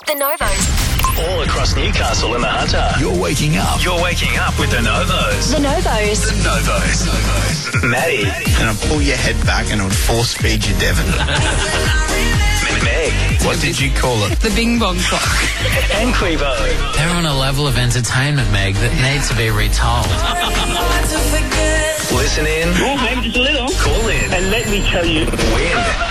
The Novos. All across Newcastle and the Hunter. You're waking up. You're waking up with the Novos. The Novos. The Novos. Maddie. And I'll pull your head back and I'll force feed you Devon. Meg. What did you call it? The Bing Bong Clock. And Clevo. They're on a level of entertainment, Meg, that needs to be retold. Listen in. Oh, maybe just a little. Call in. And let me tell you. Win.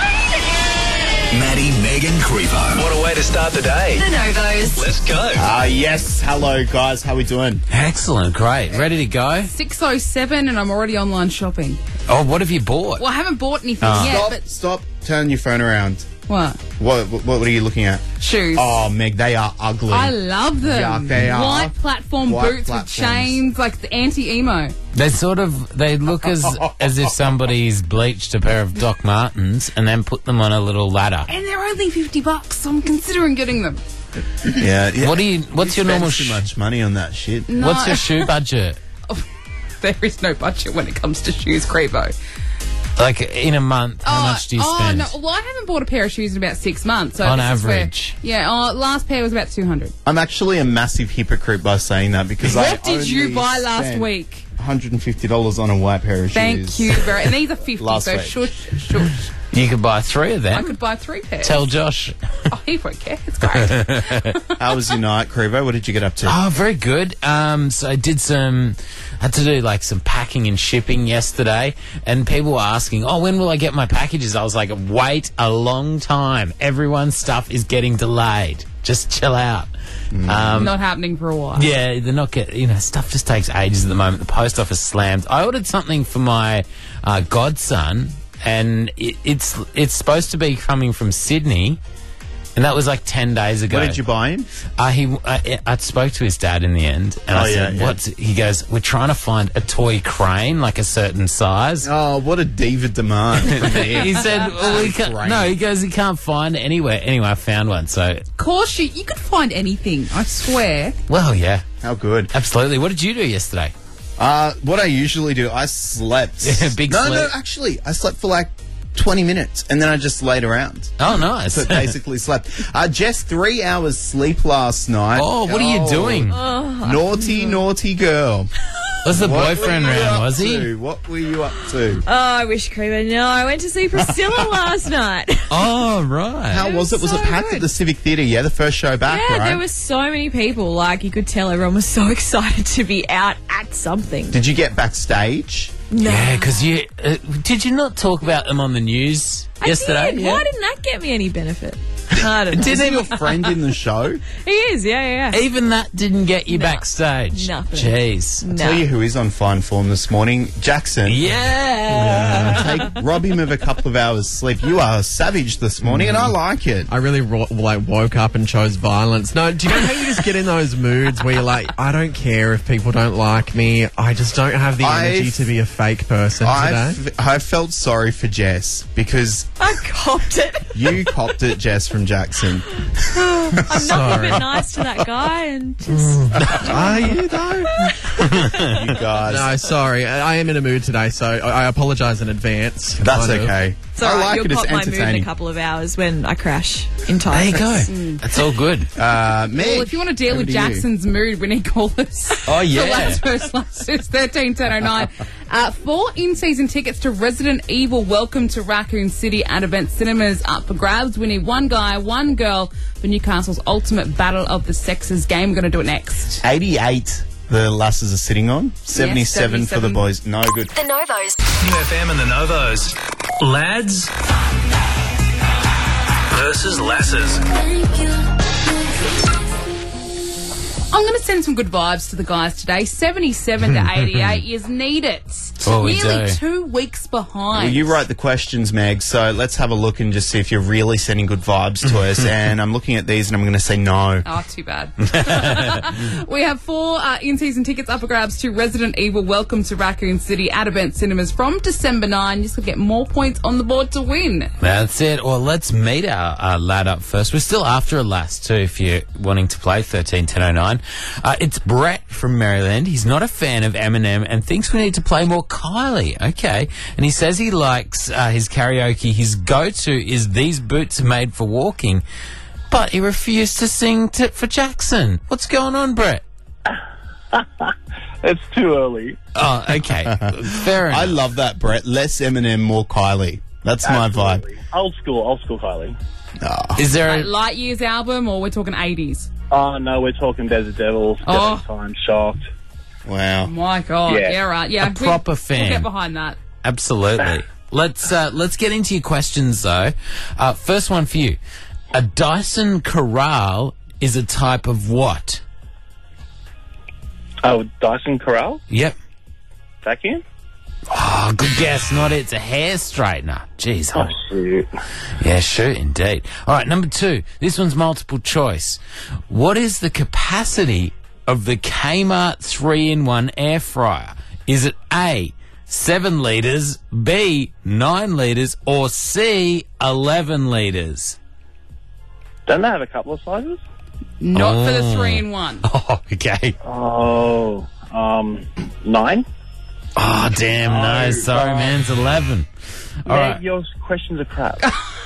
Maddie, Meg and Crevo. What a way to start the day. The Novos. Let's go. Yes. Hello, guys. How we doing? Excellent, great. Ready to go? 6:07 and I'm already online shopping. Oh, what have you bought? Well, I haven't bought anything yet, Stop. Turn your phone around. but what? What are you looking at? Shoes. Oh, Meg, they are ugly. I love them. Yeah, they are. White platform White boots platforms. with chains, like the anti-emo. They look as if somebody's bleached a pair of Doc Martens and then put them on a little ladder. And they're only $50, so I'm considering getting them. Yeah. What's your normal too much money on that shit? No. What's your shoe budget? There is no budget when it comes to shoes, Crevo. Like in a month, how much do you spend? No, well, I haven't bought a pair of shoes in about 6 months. So On this is where- average. last pair was about $200. I'm actually a massive hypocrite by saying that because What did you only buy last spent week? $150 on a white pair of shoes. Thank you very. And these are 50, Last so week. shush. You could buy 3 of I them. could buy 3 pairs. Tell Josh. Oh, he won't care. It's great. How was your night, Crevo? What did you get up to? Oh, very good. So I had to do like some packing and shipping yesterday, and people were asking, "Oh, when will I get my packages?" I was like, "Wait a long time. Everyone's stuff is getting delayed. Just chill out." Not happening for a while. Yeah, they're not getting. Stuff just takes ages at the moment. The post office slammed. I ordered something for my godson, and it's supposed to be coming from Sydney. And that was like 10 days ago. What did you buy him? I spoke to his dad in the end, and I said, yeah. He goes, "We're trying to find a toy crane, like a certain size." Oh, what a diva demand. He said, well, he can't, Crane. no, he goes, he can't find it anywhere. Anyway, I found one, so, Of course, you could find anything. I swear. well, yeah, How good. absolutely. What did you do yesterday? What I usually do, I slept. Big No, sleep. actually, I slept for like 20 minutes and then I just laid around. Oh, nice. So basically slept. Jess, 3 hours sleep last night. Oh, what are you doing? Naughty girl. Was the What boyfriend were you around, up was he? to? What were you up to? Oh, I wish Crevo. No, I went to see Priscilla last night. Oh, right. How was it? Was it so packed at good. the Civic Theatre? Yeah, the first show back, Yeah, right? there were so many people. Like, you could tell everyone was so excited to be out at something. Did you get backstage? No. Yeah, because did you not talk about them on the news yesterday? I did. Why didn't that get me any benefit? I don't know. Isn't your friend in the show? He is, yeah. Even that didn't get you backstage. Nothing. Jeez. No. Tell you who is on fine form this morning. Jackson. Yeah. Rob him of a couple of hours sleep. You are savage this morning and I like it. I really woke up and chose violence. No, do you know how you just get in those moods where you're like, I don't care if people don't like me. I just don't have the energy to be a fake person today. I felt sorry for Jess because I copped it. you copped it, Jess from Jackson. I'm not even nice to that guy and just... Are you though? You guys. No, sorry. I am in a mood today, so I apologise in advance. That's kind of. okay. It's all I right, like you'll it. It's pop my mood in entertaining. a couple of hours when I crash in There time. you go. That's all good. Meg, Well, if you want to deal over with to you. Jackson's mood when he calls. Oh, yeah. The last first is 131009. 4 in-season tickets to Resident Evil Welcome to Raccoon City at Event Cinemas up for grabs. We need one guy, one girl for Newcastle's ultimate battle of the sexes game. We're going to do it next. 88 the lasses are sitting on. 77 for the 77. boys. No good. The Novos. New FM and the Novos. Lads versus lasses. I'm going to send some good vibes to the guys today. 77 to 88 is needed. Oh, we Nearly do. 2 weeks behind. Well, you wrote the questions, Meg, so let's have a look and just see if you're really sending good vibes to us. And I'm looking at these and I'm going to say no. Oh, too bad. We have 4 in-season tickets up for grabs to Resident Evil Welcome to Raccoon City at Event Cinemas from December 9. You just got to get more points on the board to win. That's it. Well, let's meet our lad up first. We're still after a lass too, if you're wanting to play 131009. It's Brett from Maryland. He's not a fan of Eminem and thinks we need to play more Kylie. Okay. And he says he likes his karaoke. His go-to is These Boots Are Made for Walking. But he refused to sing Tit for Jackson. What's going on, Brett? It's too early. Oh, okay. Fair enough. I love that, Brett. Less Eminem, more Kylie. That's my vibe. Old school Kylie. Is there Like Light Years album, or we're talking 80s? Oh, no, we're talking Desert Devils, Oh. Time, Shocked. Wow. My God. Yeah. Yeah, right. Yeah, A proper fan. We'll get behind that. Absolutely. Let's get into your questions, though. First one for you. A Dyson Corral is a type of what? Oh, Dyson Corral? Yep. Vacuum? Oh, good guess. Not it. It's a hair straightener. Jeez. Oh, shoot. Yeah, sure, indeed. All right, number 2. This one's multiple choice. What is the capacity of the Kmart 3-in-1 air fryer? Is it A, 7 litres, B, 9 litres, or C, 11 litres? Don't they have a couple of sizes? Not for the 3-in-1. Oh, okay. Oh, 9? Oh, damn, no. Sorry, man. It's 11. All Meg, right. your questions are crap.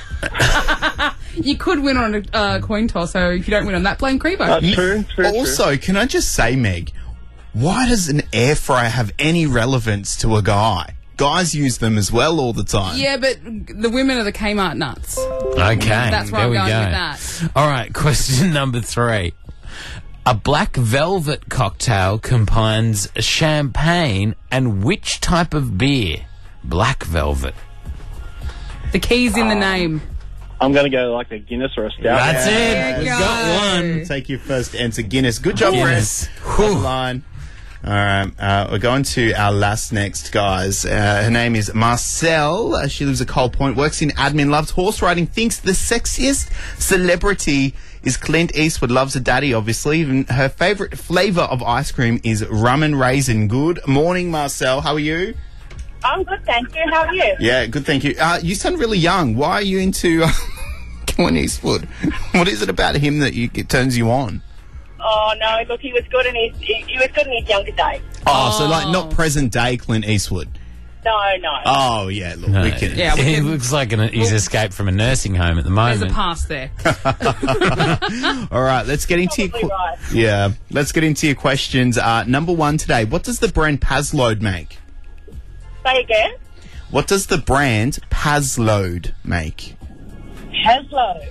You could win on a coin toss, so if you don't win on that, blame Crevo. True. Also, can I just say, Meg, why does an air fryer have any relevance to a guy? Guys use them as well all the time. Yeah, but the women are the Kmart nuts. Okay. That's where there I'm we going go. with that. All right, question number 3. A black velvet cocktail combines champagne and which type of beer? Black velvet. The key's in the name. I'm going to go like a Guinness or a Stout. That's There it. you We've go. got one. Take your first answer, Guinness. Good job, Guinness. Brett. Top line. All right, we're going to our last next, guys. Her name is Marcelle. She lives at Coal Point, works in admin, loves horse riding, thinks the sexiest celebrity is Clint Eastwood, loves a daddy, obviously. Even her favourite flavour of ice cream is rum and raisin. Good morning, Marcelle. How are you? I'm good, thank you. How are you? Yeah, good, thank you. You sound really young. Why are you into Clint Eastwood? What is it about him that it turns you on? Oh no, look, he was good in his younger days. Oh, so like not present day Clint Eastwood. No. Oh yeah, look, No. we can. Yeah, we He can- looks like he's escaped from a nursing home at the There's a moment. pass there. All right, let's get into Probably right. yeah. Let's get into your questions. Number 1 today. What does the brand Pazload make? Say again. What does the brand Pazload make? Haslow.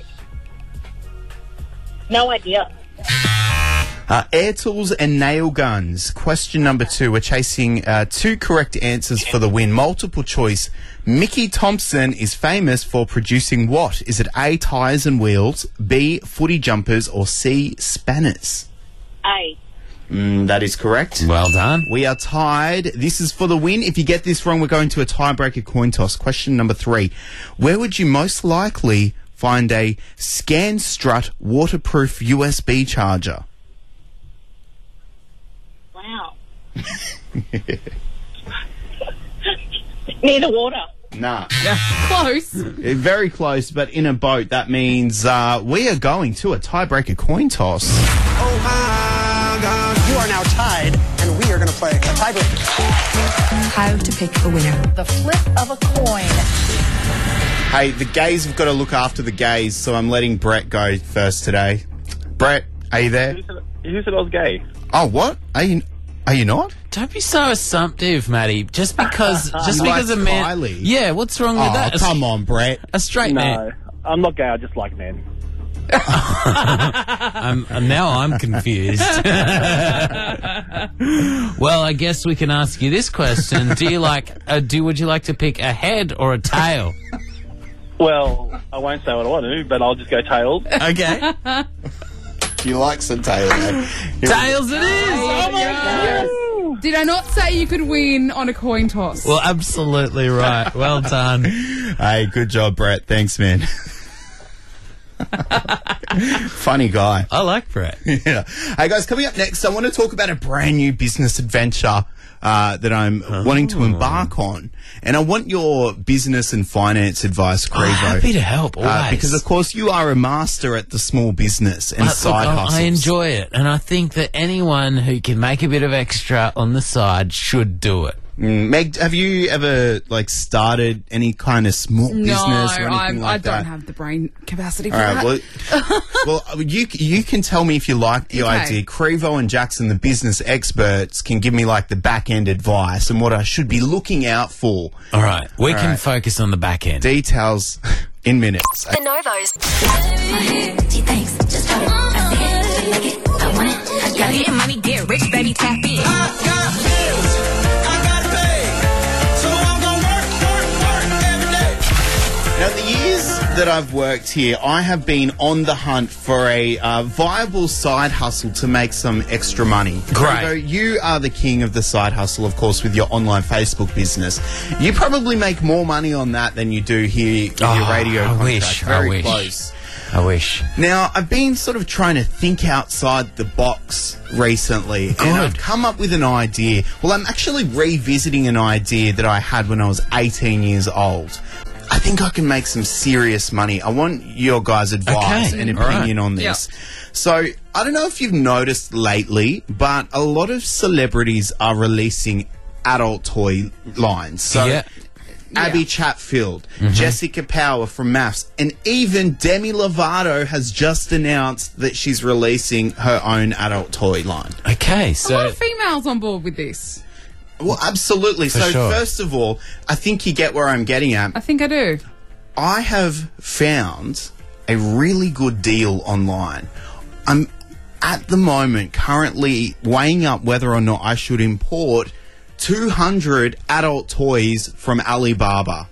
No idea. Air tools and nail guns. Question number 2. We're chasing 2 correct answers for the win. Multiple choice. Mickey Thompson is famous for producing what? Is it A, tyres and wheels, B, footy jumpers, or C, spanners? A. That is correct. Well done. We are tied. This is for the win. If you get this wrong, we're going to a tiebreaker coin toss. Question number 3. Where would you most likely find a ScanStrut waterproof USB charger? Wow. Near the water. Nah. Close. Very close, but in a boat. That means we are going to a tiebreaker coin toss. Oh my God. You are now tied, and we are going to play a tiebreaker. How to pick a winner. The flip of a coin. Hey, the gays have got to look after the gays, so I'm letting Brett go first today. Brett, are you there? Who said I was gay? Oh, what? Are you not? Don't be so assumptive, Matty. Just because He a likes man. Kylie. Yeah, what's wrong with that? Come on, Brett. A straight man. No, I'm not gay. I just like men. Now I'm confused. Well, I guess we can ask you this question: would you like to pick a head or a tail? Well, I won't say what I want to, but I'll just go tails. Okay, You like some tail, eh? tails it is. Oh my God. Did I not say you could win on a coin toss? Well, absolutely right. Well done. Hey, good job, Brett. Thanks, man. Funny guy. I like Brett. Yeah. Hey, guys, coming up next, I want to talk about a brand new business adventure that I'm wanting to embark on. And I want your business and finance advice, Crevo. Happy to help, always. Because, of course, you are a master at the small business and Look, side hustles. I enjoy it, and I think that anyone who can make a bit of extra on the side should do it. Meg, have you ever started any kind of small business or anything like I that? don't have the brain capacity for All that. right, well, you can tell me if you like the idea. Crevo and Jackson, the business experts, can give me the back end advice and what I should be looking out for. All right, we can focus on the back end. Details in minutes. The Novos. Thanks. Just got it. I see it. Don't like it. I want it. I got it. Money, get rich, baby, tap in. I got bills. I got to pay. So I'm going to work every day. Now, the years that I've worked here, I have been on the hunt for a viable side hustle to make some extra money. Great. Crevo, you are the king of the side hustle, of course, with your online Facebook business. You probably make more money on that than you do here with your radio contract. Very close. I wish. Now, I've been sort of trying to think outside the box recently. Good. And I've come up with an idea. Well, I'm actually revisiting an idea that I had when I was 18 years old. I think I can make some serious money. I want your guys' advice and opinion on this. Yeah. So, I don't know if you've noticed lately, but a lot of celebrities are releasing adult toy lines. So, Abby Chatfield, Jessica Power from MAFS, and even Demi Lovato has just announced that she's releasing her own adult toy line. Okay, A lot of females on board with this. Well, absolutely. For So, sure. first of all, I think you get where I'm getting at. I think I do. I have found a really good deal online. I'm at the moment currently weighing up whether or not I should import 200 adult toys from Alibaba.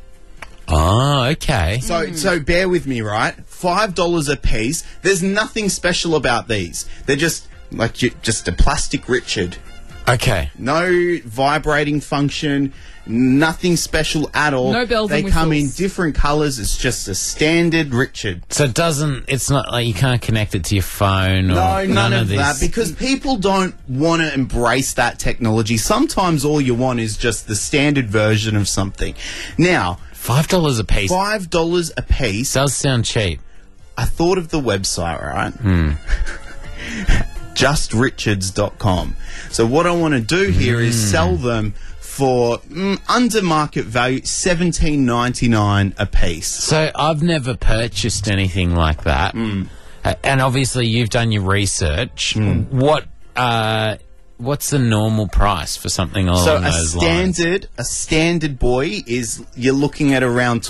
Oh, okay. So bear with me, right? $5 a piece. There's nothing special about these. They're just just a plastic Richard. Okay. No vibrating function, nothing special at all. No bells and They come in whistles. different colours. It's just a standard Richard. So it's not like you can't connect it to your phone or No, none of this. that, because people don't want to embrace that technology. Sometimes all you want is just the standard version of something. Now, $5 a piece. $5 a piece. Does sound cheap. I thought of the website, right? JustRichards.com. So what I want to do here is sell them for under market value, $17.99 a piece. So I've never purchased anything like that. And obviously you've done your research. What's the normal price for something along those lines? A standard boy is you're looking at around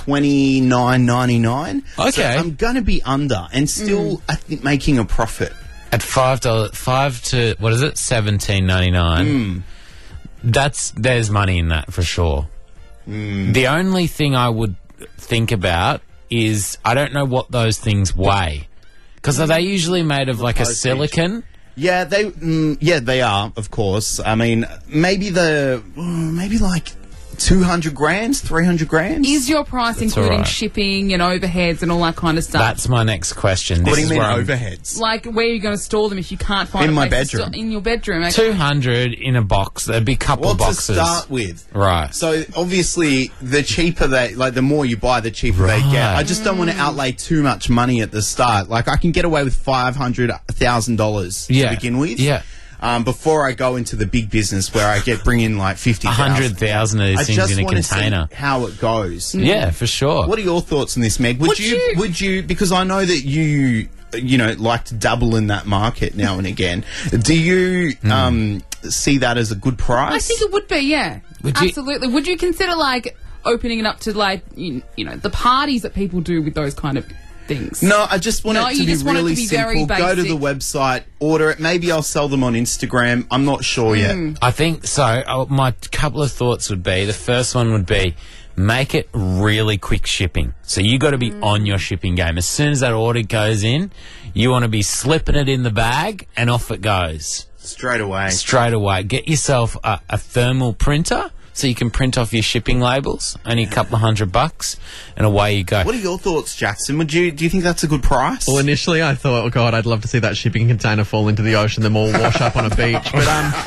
$29.99. Okay. So I'm going to be under and still I think making a profit. At $5 to what is it? $17.99. There's money in that for sure. The only thing I would think about is I don't know what those things weigh, because are they usually made of like a silicon? Yeah, they are, of course. I mean, maybe like 200 grams, 300 grams. Is your price including alright. shipping and overheads and all that kind of stuff? That's my next question. What do This you is mean where I'm- overheads? Like, where are you going to store them if you can't find In a my place to bedroom. store- in your bedroom? Okay. 200 in a box. There'd be a couple Well, of boxes. to start with. Right. So obviously, the cheaper the more you buy, the cheaper they get. Right. I just don't want to outlay too much money at the start. Like I can get away with $500,000 to begin with. Yeah. Before I go into the big business where I bring in like 50,000. 100,000 of these I things just in a want container. to see how it goes. Yeah, for sure. What are your thoughts on this, Meg? Would you? Because I know that you like to dabble in that market now and again. Do you see that as a good price? I think it would be, yeah. Would you- Absolutely. Would you consider, like, opening it up to, like, you know, the parties that people do with those kind of things? No, I just want No, it to you be just want it to really be simple. very Go to the basic. website, order it. Maybe I'll sell them on Instagram. I'm not sure yet. I think so. My couple of thoughts would be, the first one would be, make it really quick shipping. So you got to be on your shipping game. As soon as that order goes in, you want to be slipping it in the bag and off it goes. Straight away. Straight away. Get yourself a thermal printer so you can print off your shipping labels. Only a couple of $100 and away you go. What are your thoughts, Jackson? Do you think that's a good price? Well, initially I thought, oh God, I'd love to see that shipping container fall into the ocean, them all wash up on a beach. But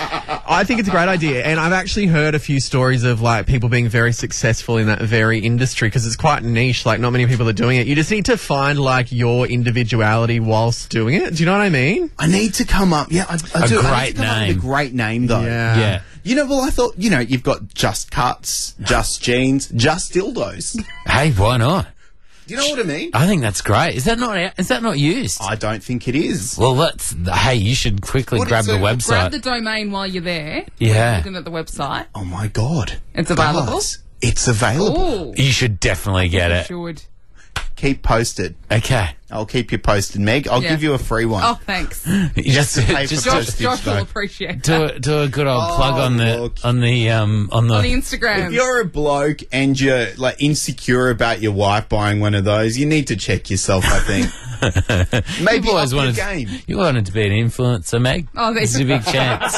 I think it's a great idea, and I've actually heard a few stories of like people being very successful in that very industry because it's quite niche. Like, not many people are doing it. You just need to find like your individuality whilst doing it. Do you know what I mean? I need to come up. Yeah, I do. I need to come great up with name. a great name though. Yeah. You know, well, I thought, you know, you've got Just Cuts, Just Jeans, Just Dildos. Hey, why not? Do you know what I mean? I think that's great. Is that not used? I don't think it is. Well, hey, you should quickly What grab is the it? website. Grab the domain while you're there. Yeah. Looking at the website. Oh my God. It's available? Guys, it's available. Ooh. You should definitely get You it. should. Keep posted. Okay. I'll keep you posted, Meg. I'll Yeah. give you a free one. Oh, thanks. You just Pay for just postage, Josh will though. appreciate that. do a good old plug on the look. on the On the Instagram. If you're a bloke and you're like insecure about your wife buying one of those, you need to check yourself, I think. Maybe You've always up your wanted game. you wanted to be an influencer, Meg. Oh, This is a big chance.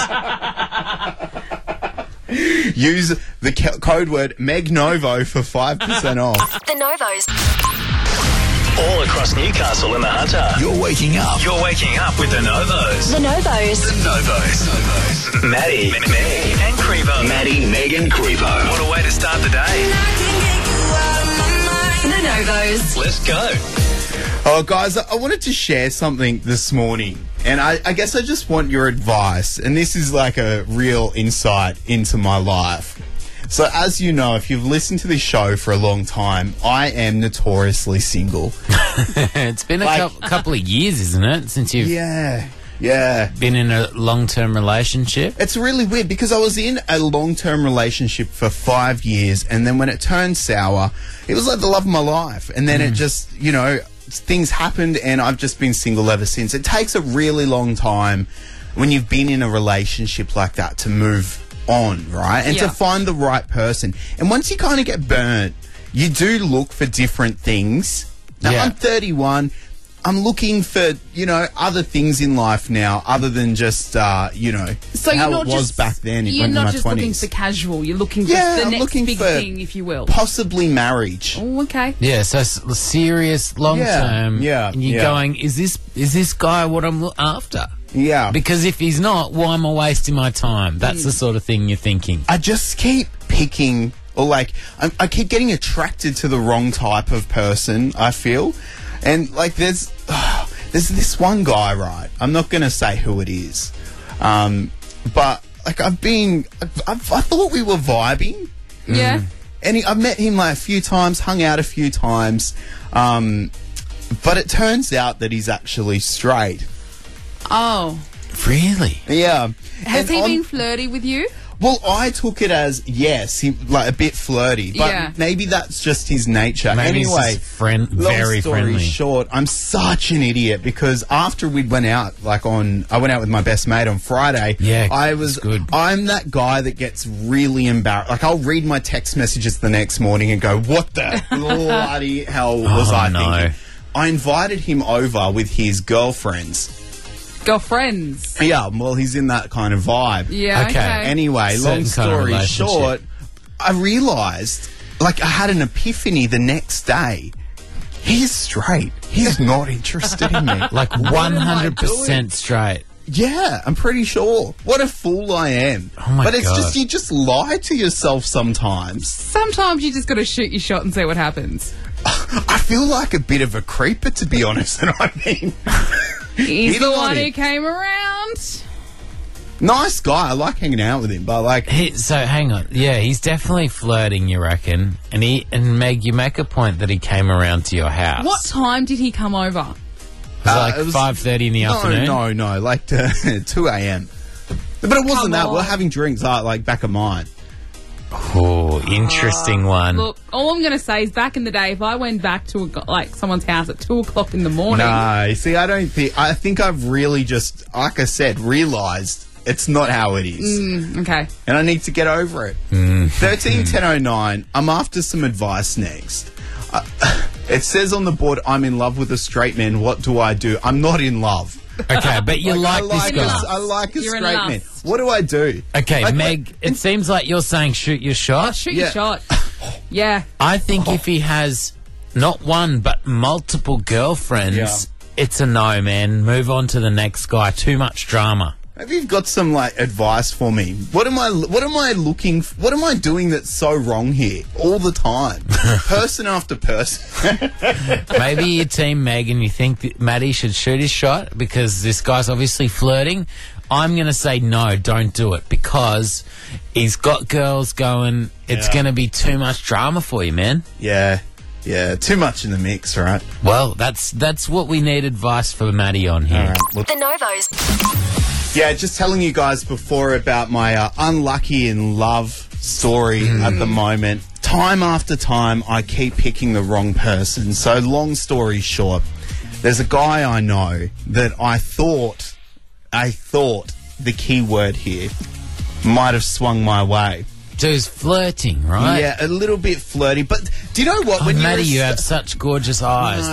Use the code word MEGNOVO for 5% off. The Novos. All across Newcastle and the Hunter. You're waking up. You're waking up with the Novos. The Novos. Novos. Maddie, Meg, and Crevo. Maddie, Meg, and Crevo. What a way to start the day. The Novos. Let's go. Oh, guys, I wanted to share something this morning, and I guess I just want your advice, and this is like a real insight into my life. So, as you know, if you've listened to this show for a long time, I am notoriously single. It's been a couple of years, isn't it, since you've Yeah. been in a long-term relationship? It's really weird because I was in a long-term relationship for 5 years, and then when it turned sour, it was like the love of my life. And then it just, you know, things happened, and I've just been single ever since. It takes a really long time when you've been in a relationship like that to move on, right? And to find the right person. And once you kind of get burnt, you do look for different things. Now, I'm 31. I'm looking for, you know, other things in life now other than just, you know, So how you're not it was just, back then you're in my not just 20s. looking for casual. You're looking for Yeah, the I'm next looking big for thing, if you will. Possibly marriage. Oh, okay. Yeah, so serious, long-term. Yeah, And you're going, is this guy what I'm after? Yeah. Because if he's not, why am I wasting my time? That's the sort of thing you're thinking. I just keep picking, or like, I keep getting attracted to the wrong type of person, I feel. And like, there's this one guy, right? I'm not going to say who it is. But like, I thought we were vibing. Yeah. And I've met him like a few times, hung out a few times. But it turns out that he's actually straight. Oh. Really? Yeah. Has And he been flirty with you? Well, I took it as, yes, he, like a bit flirty, but Yeah. maybe that's just his nature. Maybe he's anyway, just long very story friendly. short, I'm such an idiot because after we went out, I went out with my best mate on Friday. Yeah, it's good. I'm that guy that gets really embarrassed. Like, I'll read my text messages the next morning and go, what the bloody hell was I thinking? I invited him over with his girlfriends. Girlfriends. Yeah, well, he's in that kind of vibe. Yeah, okay. Anyway, Certain long kind of story relationship. short, I realised, like, I had an epiphany the next day. He's straight. He's not interested in me. Like What am I 100% doing? straight. Yeah, I'm pretty sure. What a fool I am. Oh my but it's God. just, you just lie to yourself sometimes. Sometimes you just got to shoot your shot and see what happens. I feel like a bit of a creeper, to be honest. And I mean, He's Either the one one of who you. came around. nice guy. I like hanging out with him, but like, So hang on, yeah, he's definitely flirting, you reckon? And Meg, you make a point that he came around to your house. What time did he come over? Was it like it was- 5:30 in the afternoon? No, like 2 a.m. But it wasn't Come that. on. We're having drinks like back of mine. Oh, interesting one. Look, all I'm going to say is back in the day, if I went back to someone's house at 2 o'clock in the morning, No, see, I think I've really just, like I said, realised it's not how it is. okay. And I need to get over it. 131009, I'm after some advice next. It says on the board, I'm in love with a straight man. What do I do? I'm not in love. Okay, but you like this I guy. like a You're in straight lust. man. What do I do? Okay, Like, Meg, it seems like you're saying shoot your shot. Shoot Yeah. your shot. Yeah. I think if he has not one but multiple girlfriends, Yeah. it's a no, man. Move on to the next guy. Too much drama. Maybe you've got some like advice for me. What am I doing that's so wrong here all the time? Person after person. Maybe your team, Meg, and you think that Maddie should shoot his shot because this guy's obviously flirting. I'm going to say no, don't do it because he's got girls going. It's going to be too much drama for you, man. Yeah, too much in the mix, right? Well, that's what we need advice for Maddie on here. All right. Well, The Novos. yeah, just telling you guys before about my unlucky in love story at the moment. Time after time, I keep picking the wrong person. So, long story short, there's a guy I know that I thought the key word here might have swung my way. So he's flirting, right? Yeah, a little bit flirty. But do you know what? Oh, Maddie, you have such gorgeous eyes.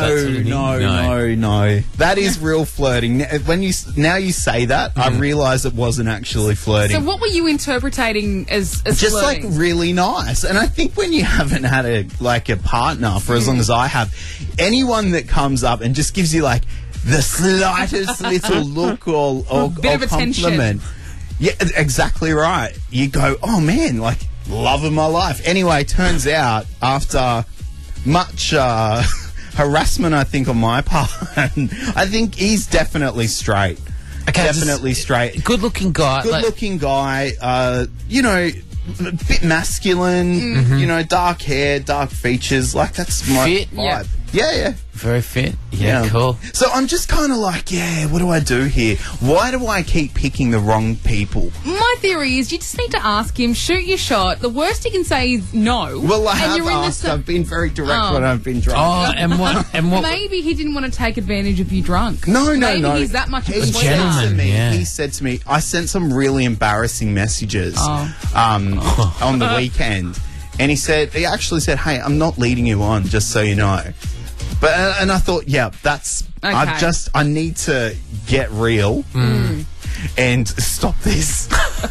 No. That is real flirting. When you say that, I realise it wasn't actually flirting. So what were you interpreting as just flirting? like really nice. And I think when you haven't had a partner for as long as I have, anyone that comes up and just gives you like the slightest little look or bit of compliment. Yeah, exactly right. You go, oh man, like love of my life. Anyway, turns out after much harassment, I think on my part, I think he's definitely straight. Okay, definitely straight. Good-looking guy. Good-looking guy. You know, a bit masculine. You know, dark hair, dark features. Like that's my Fit? vibe. Yeah. Very fit. Yeah, cool. So I'm just kind of like, what do I do here? Why do I keep picking the wrong people? My theory is you just need to ask him, shoot your shot. The worst he can say is no. Well, I and have you're in asked. I've been very direct when I've been drunk. Oh, and what? Maybe he didn't want to take advantage of you drunk. No. Maybe he's that much of a gentleman. He said to me, I sent some really embarrassing messages on the weekend. And he actually said, hey, I'm not leading you on, just so you know. But and I thought, that's okay. I need to get real and stop this.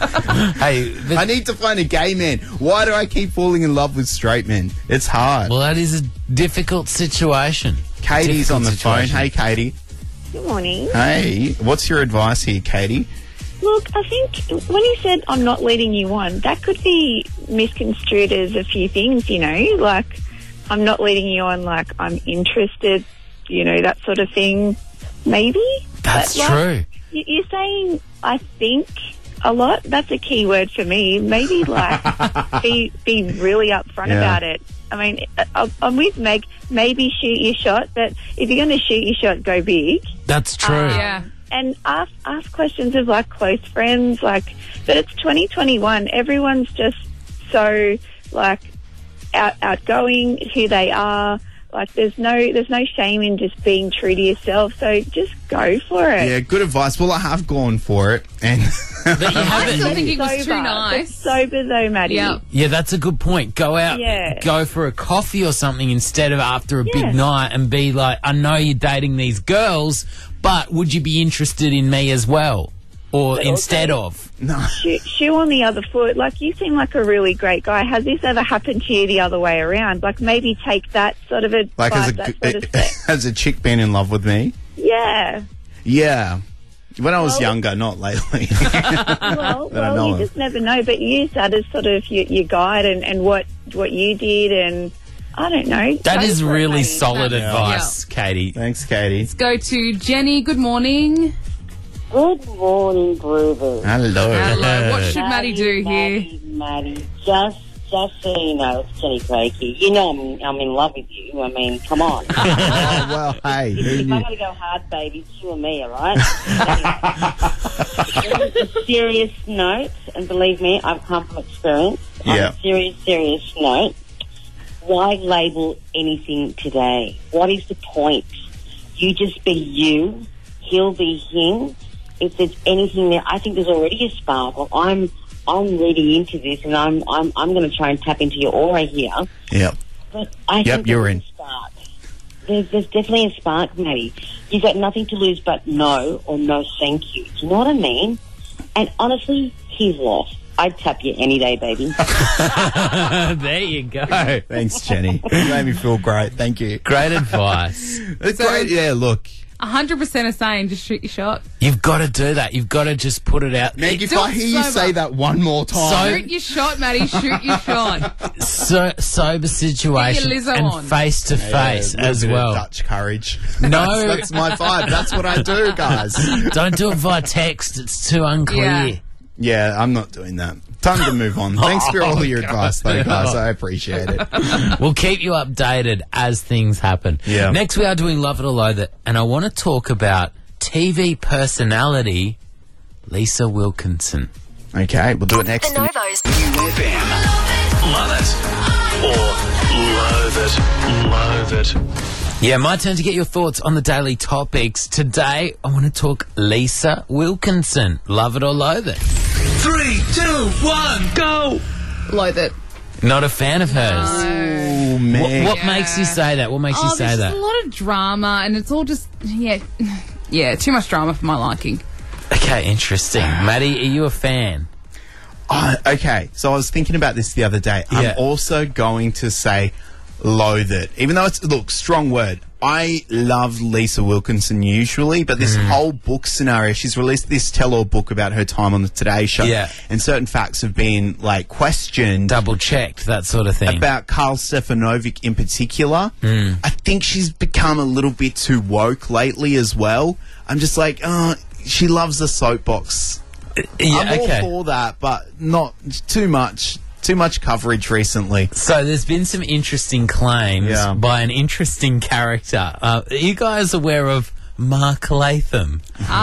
Hey, I need to find a gay man. Why do I keep falling in love with straight men? It's hard. Well, that is a difficult situation. Katie's on the phone. Hey, Katie. Good morning. Hey, what's your advice here, Katie? Look, I think when you said I'm not leading you on, that could be misconstrued as a few things, you know, like I'm not leading you on, like I'm interested, you know, that sort of thing, maybe. That's but, true. You're saying I think a lot. That's a key word for me. Maybe like be really upfront about it. I mean, I'm with Meg. Maybe shoot your shot, but if you're going to shoot your shot, go big. That's true. Yeah. And ask questions of like close friends, like. But it's 2021. Everyone's just so like outgoing, who they are. Like there's no shame in just being true to yourself. So just go for it. Yeah, good advice. Well, I have gone for it, and I still think it was too nice. It's sober though, Maddie. Yeah, that's a good point. Go out, go for a coffee or something instead of after a big night and be like, I know you're dating these girls, but would you be interested in me as well? Or but instead of? No. Shoe on the other foot. Like, you seem like a really great guy. Has this ever happened to you the other way around? Like, maybe take that sort of advice. Like, has a chick been in love with me? Yeah. Yeah. When I was younger, not lately. well, you just never know. But use that as sort of your guide and what you did and... I don't know. That is really solid advice, Katie. Thanks, Katie. Let's go to Jenny. Good morning. Good morning, Groovers. Hello. What should Maddie do here? Maddie, just so you know, it's Jenny Craig here. You know I'm in love with you. I mean, come on. Well, hey. If I'm going to go hard, baby, it's you and me, all right? On a serious note, and believe me, I've come from experience. On a serious note, why label anything today? What is the point? You just be you. He'll be him. If there's anything there, I think there's already a sparkle. I'm reading into this, and I'm going to try and tap into your aura here. Yep. But I think you're in. Spark. There's definitely a spark, Maddie. You've got nothing to lose but no or no thank you. Do you know what I mean? And honestly, he's lost. I'd tap you any day, baby. There you go. Thanks, Jenny. You made me feel great. Thank you. Great advice. It's great. Yeah, look. 100% are saying just shoot your shot. You've got to do that. You've got to just put it out. Meg, if Do I it hear you sober. say that one more time. Shoot your shot, Maddie. Shoot your shot. Sober situation Get your Lizzo and on. face to face Yeah, a little as bit of well. Dutch courage. No. that's my vibe. That's what I do, guys. Don't do it via text. It's too unclear. Yeah. Yeah, I'm not doing that. Time to move on. Thanks for all your advice, though, guys. I appreciate it. We'll keep you updated as things happen. Yeah. Next, we are doing Love It or Loathe It, and I want to talk about TV personality Lisa Wilkinson. Okay, we'll do it next. The Novos. FM. Love it. Or loathe it. Loathe it. Yeah, my turn to get your thoughts on the daily topics. Today, I want to talk Lisa Wilkinson. Love it or loathe it? 3, 2, 1, go! Loathe it. Not a fan of hers. Oh, Meg. What makes you say that? What makes you say there's that? just a lot of drama, and it's all just, yeah, too much drama for my liking. Okay, interesting. Maddie, are you a fan? Okay, so I was thinking about this the other day. Yeah. I'm also going to say loathe it. Even though it's, look, strong word. I love Lisa Wilkinson usually, but this whole book scenario, she's released this tell-all book about her time on the Today Show. Yeah. And certain facts have been, like, questioned. Double-checked, that sort of thing. About Karl Stefanovic in particular. I think she's become a little bit too woke lately as well. I'm just like, she loves the soapbox. Yeah, I'm all okay. for that, but not too much. Too much coverage recently. So there's been some interesting claims Yeah. by an interesting character. Are you guys aware of Mark Latham?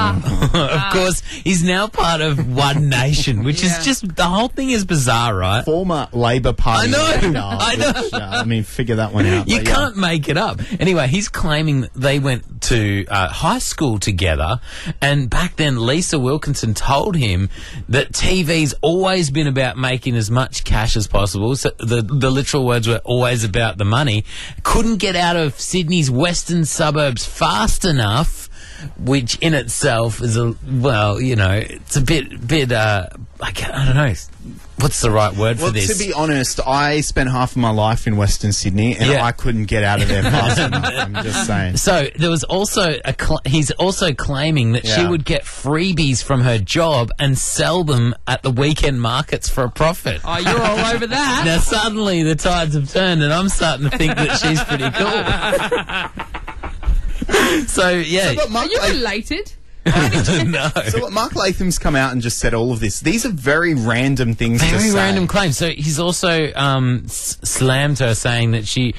Of course, he's now part of One Nation, which is just, the whole thing is bizarre, right? Former Labor Party. I know, leader, I know. which, I mean, figure that one out. You but yeah. can't make it up. Anyway, he's claiming that they went to high school together, and back then Lisa Wilkinson told him that TV's always been about making as much cash as possible. So the literal words were always about the money. Couldn't get out of Sydney's western suburbs fast enough, which in itself is it's a bit I don't know. What's the right word for this? To be honest, I spent half of my life in Western Sydney, and I couldn't get out of there fast enough. I'm just saying. So there was also he's also claiming that she would get freebies from her job and sell them at the weekend markets for a profit. Oh, you're all over that. Now suddenly the tides have turned, and I'm starting to think that she's pretty cool. So yeah, Are you related? no. So look, Mark Latham's come out and just said all of this. These are very random things to Very say. random claims. So he's also slammed her, saying that she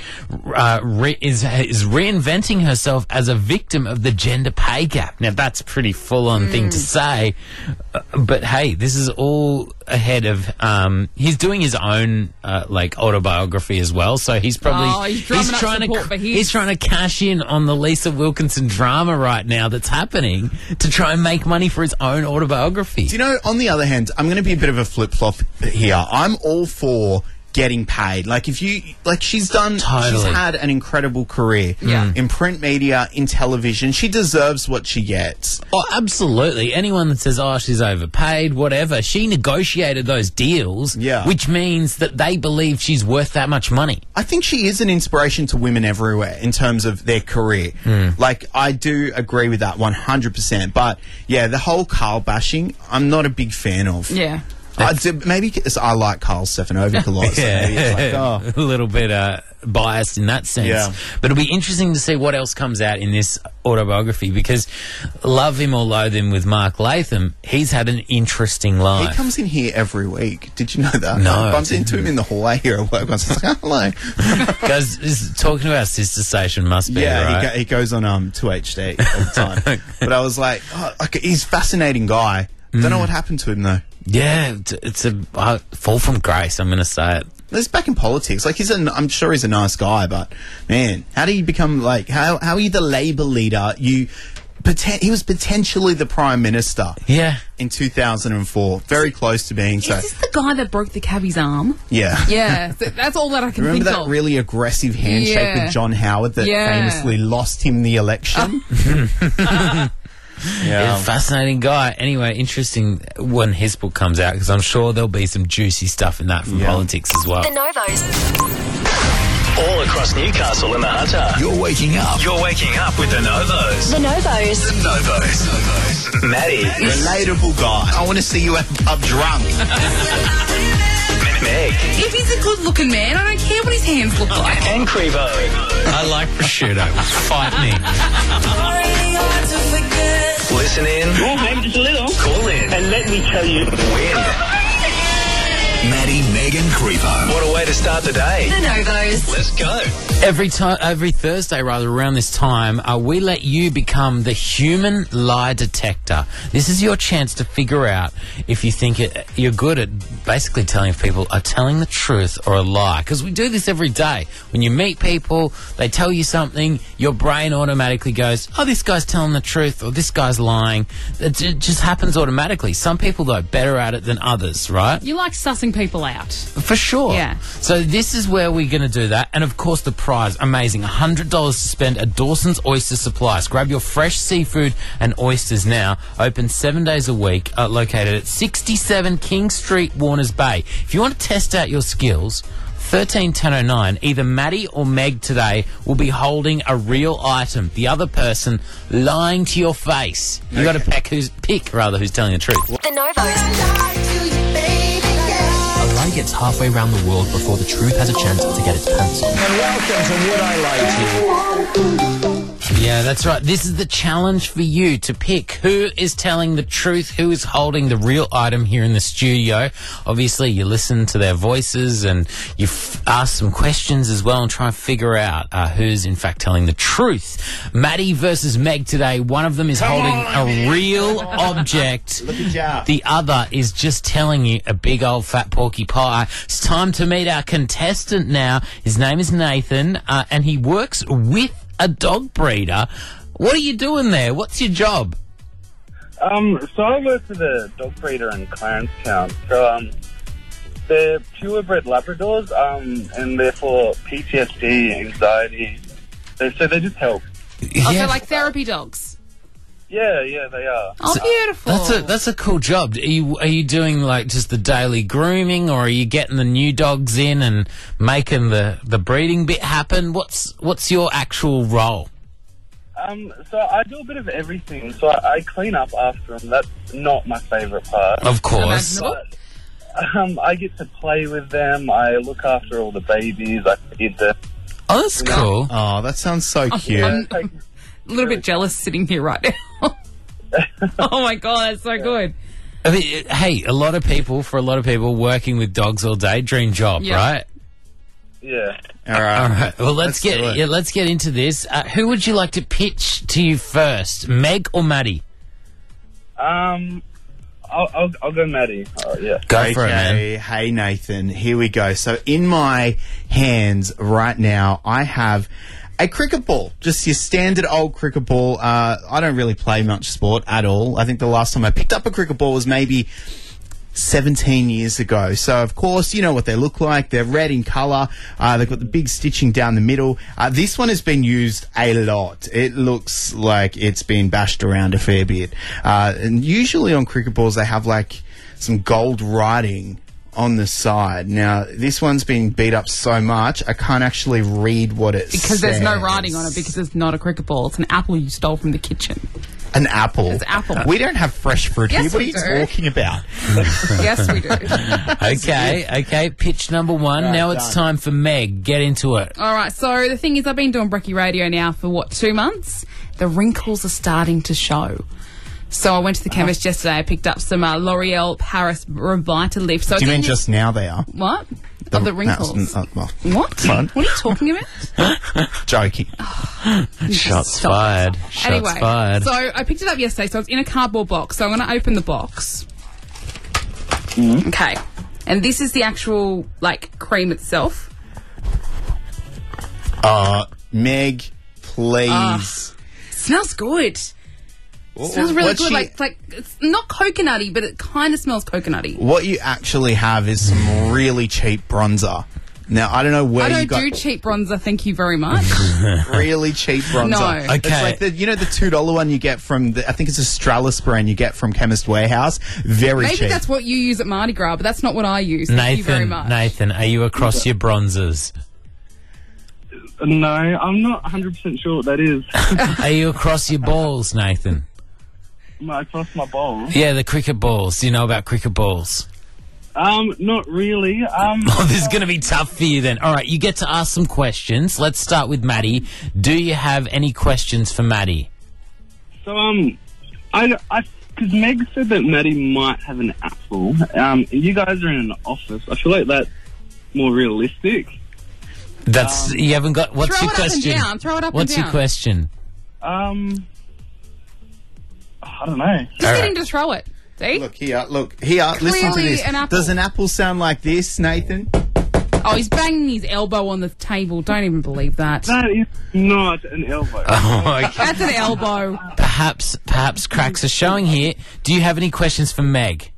is reinventing herself as a victim of the gender pay gap. Now that's a pretty full-on thing to say, but hey, this is all ahead of. He's doing his own autobiography as well. So he's probably he's trying support for to his. he's trying to cash in on the Lisa Wilkinson drama right now that's happening to try and make money for his own autobiography. Do you know, on the other hand, I'm going to be a bit of a flip-flop here. I'm all for getting paid. Like, if you, like, she's had an incredible career in print media, in television. She deserves what she gets. Oh, absolutely. Anyone that says, she's overpaid, whatever, she negotiated those deals, which means that they believe she's worth that much money. I think she is an inspiration to women everywhere in terms of their career. Like, I do agree with that 100%. But, yeah, the whole Karl bashing, I'm not a big fan of. Yeah. Maybe because I like Karl Stefanovic a lot. So maybe it's like, a little bit biased in that sense. Yeah. But it'll be interesting to see what else comes out in this autobiography, because love him or loathe him with Mark Latham, he's had an interesting life. He comes in here every week. Did you know that? No, I bumped into him in the hallway here at work once. I was like, hello. Guys, talking to our sister station must be, right? He goes on 2HD all the time. But I was like, he's a fascinating guy. Don't know what happened to him, though. Yeah, it's a fall from grace, I'm going to say it. He's back in politics. Like, I'm sure he's a nice guy, but, man, how do you become, like, how are you the Labour leader? He was potentially the Prime Minister. Yeah. In 2004. Very close to being so. Is this the guy that broke the cabbie's arm? Yeah. Yeah, that's all that I can Remember think that of. really aggressive handshake with John Howard that famously lost him the election? Yeah, fascinating guy. Anyway, interesting when his book comes out, because I'm sure there'll be some juicy stuff in that from politics as well. The Novos. All across Newcastle and the Hunter. You're waking up. You're waking up with the Novos. The Novos. The Novos. Maddie. Relatable guy. I want to see you at the pub drunk. Meg. If he's a good-looking man, I don't care what his hands look like. And Crevo. I like prosciutto. Fight me. Listen in. Oh, maybe just a little. Call in. And let me tell you. Win. Maddie, Meg and Crevo. What a way to start the day. The Novos. Let's go. Every Thursday, around this time, we let you become the human lie detector. This is your chance to figure out if you think you're good at basically telling if people are telling the truth or a lie. Because we do this every day. When you meet people, they tell you something, your brain automatically goes, oh, this guy's telling the truth or this guy's lying. It just happens automatically. Some people, though, better at it than others, right? You like sussing people out. For sure. Yeah. So this is where we're going to do that. And, of course, the prize, amazing, $100 to spend at Dawson's Oyster Supplies. Grab your fresh seafood and oysters now. Open 7 days a week, located at 67 King Street, Warners Bay. If you want to test out your skills, 131009, either Maddie or Meg today will be holding a real item. The other person lying to your face. You got to pick who's telling the truth. The Novos. A lie gets halfway around the world before the truth has a chance to get its pencil. And welcome to Would I Lie to You? Yeah, that's right. This is the challenge for you to pick who is telling the truth, who is holding the real item here in the studio. Obviously, you listen to their voices and you ask some questions as well and try and figure out who's in fact telling the truth. Maddie versus Meg today. One of them is holding a real object. Look at ya. The other is just telling you a big old fat porky pie. It's time to meet our contestant now. His name is Nathan, and he works with a dog breeder. What are you doing there? What's your job? So I work with a dog breeder in Clarencetown. So they're purebred Labradors, and they're for PTSD, anxiety. So they just help. Oh, so like therapy dogs. Yeah, they are. Oh, beautiful. That's a cool job. Are you doing like just the daily grooming, or are you getting the new dogs in and making the breeding bit happen? What's your actual role? So I do a bit of everything. So I clean up after them. That's not my favourite part. Of course. But, I get to play with them. I look after all the babies. I feed them. Oh, that's cool. Oh, that sounds so cute. I'm a little bit jealous sitting here right now. Oh my god, that's so good. I mean, hey, for a lot of people, working with dogs all day, dream job, right? Yeah. All right. Well, let's get into this. Who would you like to pitch to you first, Meg or Maddie? I'll go Maddie. Yeah. Go for it, man. Hey, Nathan. Here we go. So in my hands right now, I have a cricket ball, just your standard old cricket ball. I don't really play much sport at all. I think the last time I picked up a cricket ball was maybe 17 years ago. So, of course, you know what they look like. They're red in colour. They've got the big stitching down the middle. This one has been used a lot. It looks like it's been bashed around a fair bit. And usually on cricket balls, they have like some gold writing on the side. Now, this one's been beat up so much, I can't actually read what it says. Because there's no writing on it, because it's not a cricket ball. It's an apple you stole from the kitchen. An apple? It's apple. We don't have fresh fruit here. Yes, What are we you do. talking about? Yes, we do. Okay. Pitch number one. Right, now it's done. time for Meg. Get into it. All right, so the thing is, I've been doing Brekkie Radio now for, 2 months? The wrinkles are starting to show. So I went to the chemist yesterday. I picked up some L'Oreal Paris Revitalift. So Do you mean just now they are? What? Of the wrinkles. What? Fun. What are you talking about? Joking. Shots fired. Anyway, Shots fired. so I picked it up yesterday. So it's in a cardboard box. So I'm going to open the box. Okay. And this is the actual, cream itself. Meg, please. Smells good. Smells really good. It's not coconutty, but it kind of smells coconutty. What you actually have is some really cheap bronzer. Now, I don't know where I you got... don't do cheap bronzer, thank you very much. really cheap bronzer. No. It's like the $2 one you get from, I think it's Australis brand you get from Chemist Warehouse. Very cheap. Maybe that's what you use at Mardi Gras, but that's not what I use. Thank you very much. Nathan, are you across your bronzers? No, I'm not 100% sure what that is. Are you across your balls, Nathan? Across my balls? Yeah, the cricket balls. Do you know about cricket balls? Not really. Oh, this is going to be tough for you then. All right, you get to ask some questions. Let's start with Maddie. Do you have any questions for Maddie? So, because Meg said that Maddie might have an apple. You guys are in an office. I feel like that's more realistic. That's you haven't got. What's Throw your it up and question? down. Throw it up What's and your down. question? I don't know. Just get him to throw it. See? Look here. Listen to Clearly this. an apple. Does an apple sound like this, Nathan? Oh, he's banging his elbow on the table. Don't even believe that. That is not an elbow. Oh, okay. That's an elbow. Perhaps cracks are showing here. Do you have any questions for Meg?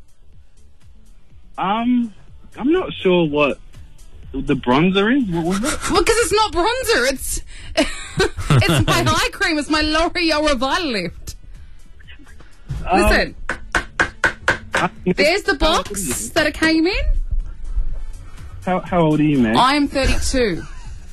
I'm not sure what the bronzer is. What was it? Well, because it's not bronzer. It's it's my eye cream. It's my L'Oreal Revitalift. Listen, there's the box that it came in. How old are you, man? I am 32.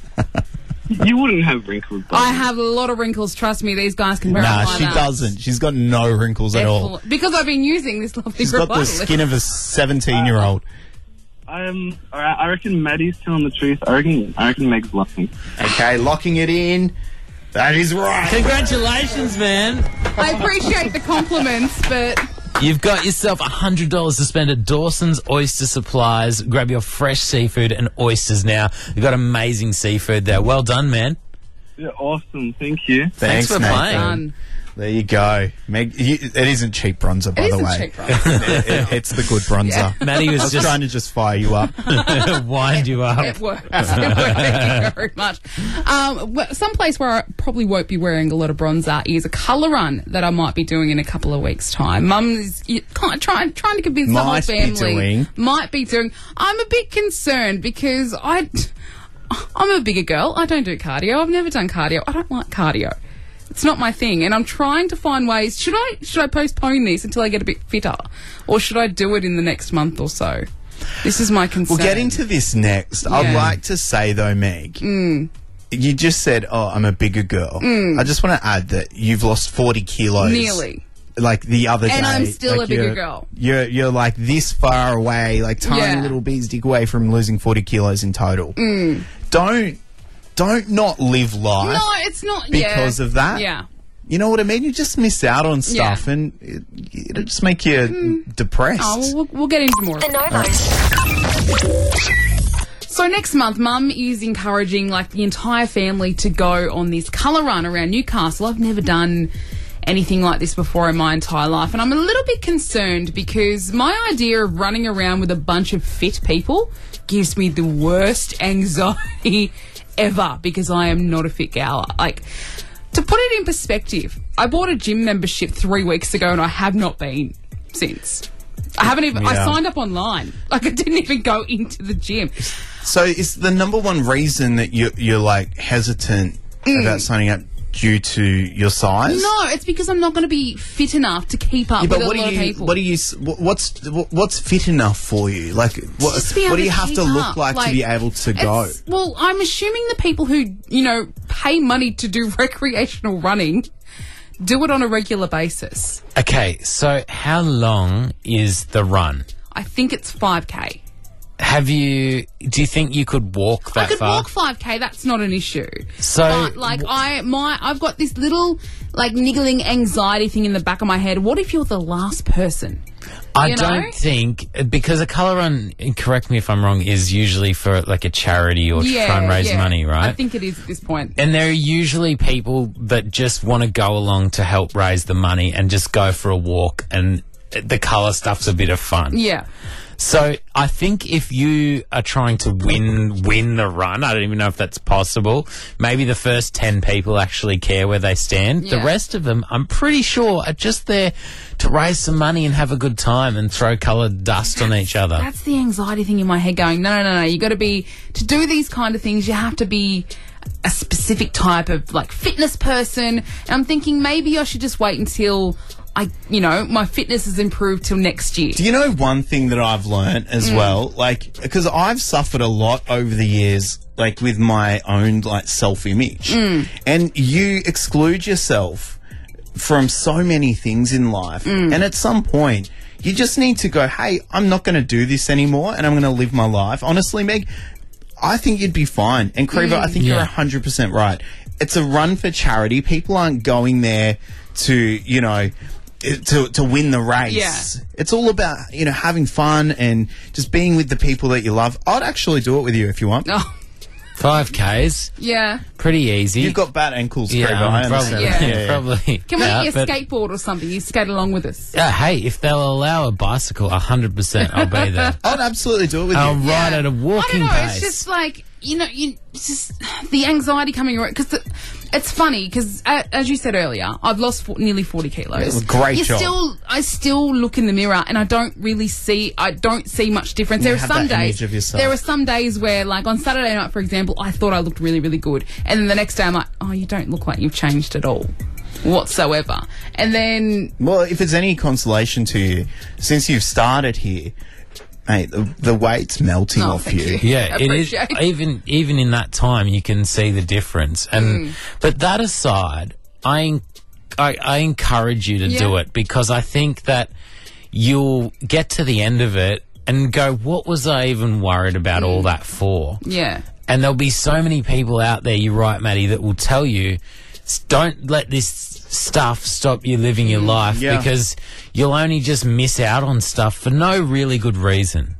You wouldn't have wrinkles. I have a lot of wrinkles. Trust me, these guys can verify Nah, she that. doesn't. She's got no wrinkles at all. Because I've been using this lovely She's got the Revitalift. skin of a 17-year-old. Alright, I reckon Maddie's telling the truth. I reckon Meg's lying. Okay, locking it in. That is right. Congratulations, man. I appreciate the compliments, but You've got yourself $100 to spend at Dawson's Oyster Supplies. Grab your fresh seafood and oysters now. They've got amazing seafood there. Well done, man. Yeah, awesome. Thank you. Thanks for Nathan. playing. There you go. Meg, it isn't cheap bronzer, by It the isn't way. cheap bronzer. It's the good bronzer. Yeah. Maddie was I was just trying to just fire you up. wind you up. it works. It works. Thank you very much. Some place where I probably won't be wearing a lot of bronzer is a colour run that I might be doing in a couple of weeks' time. Mum is trying to convince the whole Might be family. doing. Might be doing. I'm a bit concerned because I'm a bigger girl. I don't do cardio. I've never done cardio. I don't like cardio. It's not my thing, and I'm trying to find ways. Should I postpone this until I get a bit fitter, or should I do it in the next month or so? This is my concern. We'll get into this next. Yeah. I'd like to say, though, Meg, you just said, I'm a bigger girl. I just want to add that you've lost 40 kilos. Nearly. Like the other day. And I'm still Like, a bigger you're- girl. You're like this far away, like tiny Yeah. little bees dig away from losing 40 kilos in total. Don't not live life No, it's not. because of that. Yeah. You know what I mean? You just miss out on stuff, Yeah. and it'll just make you depressed. Oh, well, we'll get into more of The it. Novos. So next month, Mum is encouraging like the entire family to go on this colour run around Newcastle. I've never done anything like this before in my entire life, and I'm a little bit concerned because my idea of running around with a bunch of fit people gives me the worst anxiety ever because I am not a fit gal. Like, to put it in perspective, I bought a gym membership 3 weeks ago and I have not been since. I haven't even. I Yeah. signed up online. Like, I didn't even go into the gym. So is the number one reason that you're like hesitant about signing up due to your size? No, it's because I'm not going to be fit enough to keep up Yeah, with but a lot of people. what's fit enough for you? Like, Just be able what do you to have to keep look up. like to be able to go? Well, I'm assuming the people who, pay money to do recreational running do it on a regular basis. Okay, so how long is the run? I think it's 5K. Do you think you could walk that I could far? walk 5K, that's not an issue. So- but like I've got this little like niggling anxiety thing in the back of my head. What if you're the last person? I you know? don't think, because a colour run, correct me if I'm wrong, is usually for like a charity or to try and raise money, right? I think it is at this point. And there are usually people that just want to go along to help raise the money and just go for a walk, and the colour stuff's a bit of fun. Yeah. So I think if you are trying to win the run, I don't even know if that's possible. Maybe the first 10 people actually care where they stand. Yeah. The rest of them, I'm pretty sure, are just there to raise some money and have a good time and throw coloured dust on each other. That's the anxiety thing in my head going, no. You got to be, to do these kind of things, you have to be a specific type of like fitness person. And I'm thinking maybe I should just wait until my fitness has improved till next year. Do you know one thing that I've learned as well? Like, because I've suffered a lot over the years, like with my own like self-image, and you exclude yourself from so many things in life, and at some point you just need to go, hey, I'm not going to do this anymore, and I'm going to live my life. Honestly, Meg, I think you'd be fine, and Crevo, I think you're 100% right. It's a run for charity. People aren't going there to to win the race. Yeah. It's all about, having fun and just being with the people that you love. I'd actually do it with you if you want. Oh. 5Ks. Yeah. Pretty easy. You've got bad ankles, Yeah, Crevo. I probably. understand. Probably. Can we get but- a skateboard or something? You skate along with us. Hey, if they'll allow a bicycle, 100% I'll be there. I'd absolutely do it with I'll you. ride at a I walking don't know. pace. It's just like it's just the anxiety coming around because it's funny because as you said earlier, I've lost nearly 40 kilos. Great job. I still look in the mirror and I don't see much difference. You There are have some that image days. of yourself. There are some days where, like on Saturday night, for example, I thought I looked really, really good, and then the next day I'm like, oh, you don't look like you've changed at all. Whatsoever. And then Well, if it's any consolation to you, since you've started here, mate, the weight's melting Oh, off thank you. Yeah, it is. Appreciate it. Even in that time, you can see the difference. And but that aside, I encourage you to do it because I think that you'll get to the end of it and go, "What was I even worried about all that for?" yeah. And there'll be so many people out there. You're right, Maddie, that will tell you, "Don't let this stuff stop you living your life because you'll only just miss out on stuff for no really good reason."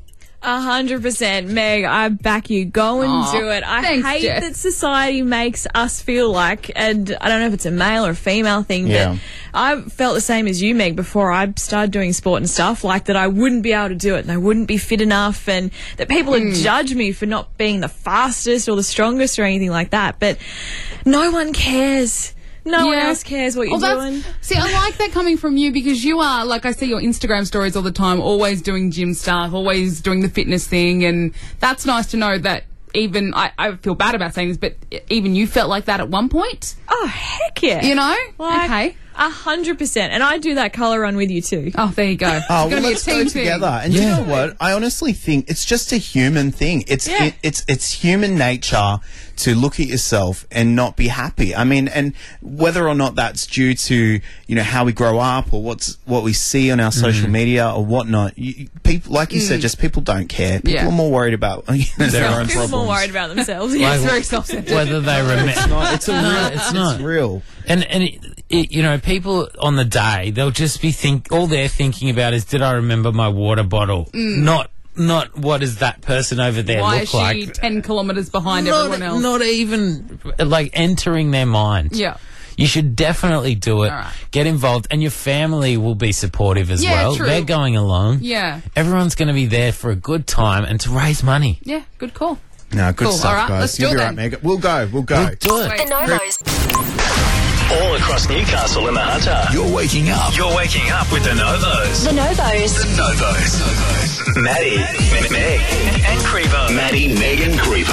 100%, Meg. I back you. Go and Aw, do it. I thanks, hate Jess. that society makes us feel like, and I don't know if it's a male or a female thing, Yeah. but I felt the same as you, Meg, before I started doing sport and stuff, like that I wouldn't be able to do it and I wouldn't be fit enough and that people would judge me for not being the fastest or the strongest or anything like that. But no one cares. No one else cares what you're doing. See, I like that coming from you because you are, like I see your Instagram stories all the time, always doing gym stuff, always doing the fitness thing, and that's nice to know that even, I feel bad about saying this, but even you felt like that at one point? Oh, heck yeah. You know? Like, okay. 100%. And I do that colour run with you too. Oh, there you go. It's Oh, gonna well, be a let's go team thing. together. And you know what? I honestly think it's just a human thing. It's human nature to look at yourself and not be happy. I mean, and whether or not that's due to how we grow up or what we see on our social media or whatnot, people, like you said, just people don't care. People are more worried about their own People problems. more worried about themselves. Yeah, it's Like, very self-centered. Whether they remember. It's a real. It's not. It's real. And people on the day, they'll just be all they're thinking about is, did I remember my water bottle? Not what does that person over there Why look is she like? 10 kilometres behind everyone else? Not even like entering their mind. Yeah. You should definitely do it. All right. Get involved, and your family will be supportive as Yeah, well. true. They're going along. Yeah. Everyone's going to be there for a good time and to raise money. Yeah, good call. No, good Cool. stuff, All right, guys. let's do You'll it be then. right, Meg. We'll go. Do it. The Novos. All across Newcastle and the Hunter. You're waking up. You're waking up with the Novos. The Novos. Novos. Maddie, Meg, and Crevo. Maddie, Meg, and Crevo.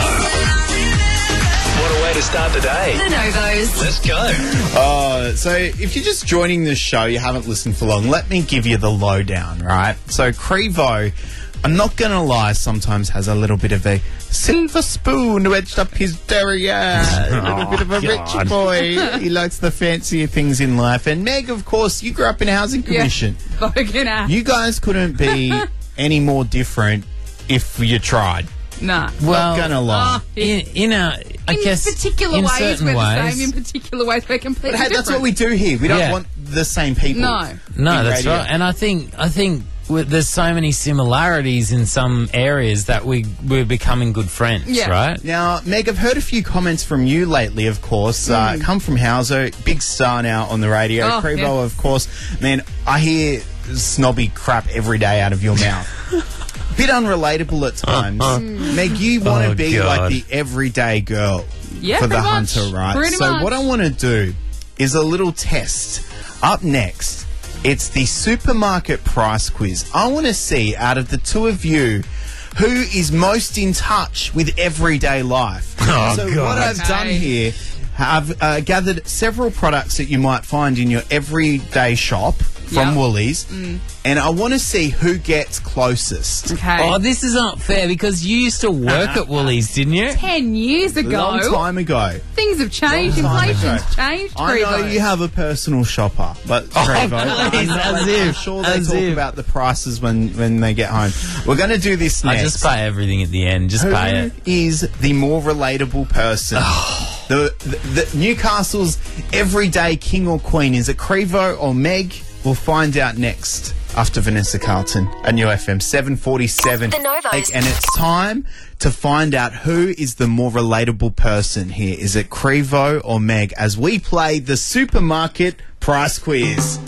What a way to start the day. The Novos. Let's go. So if you're just joining the show, you haven't listened for long, let me give you the lowdown, right? So Crevo, I'm not going to lie, sometimes has a little bit of a silver spoon wedged up his derriere. A little bit of a rich boy. He likes the fancier things in life. And Meg, of course, you grew up in a housing commission. Fucking hell. You guys couldn't be any more different if you tried. Nah. Not going to lie. I guess particular in ways, certain we're the ways. same. In particular ways, we're completely But hey, that's different. what we do here. We don't Yeah. want the same people. No. No, in that's radio. right. And I think there's so many similarities in some areas that we're becoming good friends, Yeah. right? Now, Meg, I've heard a few comments from you lately, of course. Come from Hauser, big star now on the radio. Oh, Crevo, yeah. of course. Man, I hear snobby crap every day out of your mouth. Bit unrelatable at times. Meg, you want to Oh, be God. like the everyday girl Yeah, for the pretty much. hunter, right? Pretty So much. what I want to do is a little test. Up next, it's the supermarket price quiz. I want to see, out of the two of you, who is most in touch with everyday life. Oh, so God. what I've done here, I've gathered several products that you might find in your everyday shop, from Yeah. Woolies, and I want to see who gets closest. Okay. Oh, this is not fair because you used to work at Woolies, didn't you? 10 years ago. Long time ago. Things have changed. Long time Inflation's ago. changed. I know Trevo. you have a personal shopper, but Trevo, please, I'm sure they as talk if. about the prices when they get home. We're going to do this next. I just pay everything at the end. Just pay it. Who is the more relatable person? The Newcastle's everyday king or queen. Is it Crevo or Meg? We'll find out next after Vanessa Carlton at New FM 747. The Novos. And it's time to find out who is the more relatable person here. Is it Crevo or Meg? As we play the supermarket price quiz.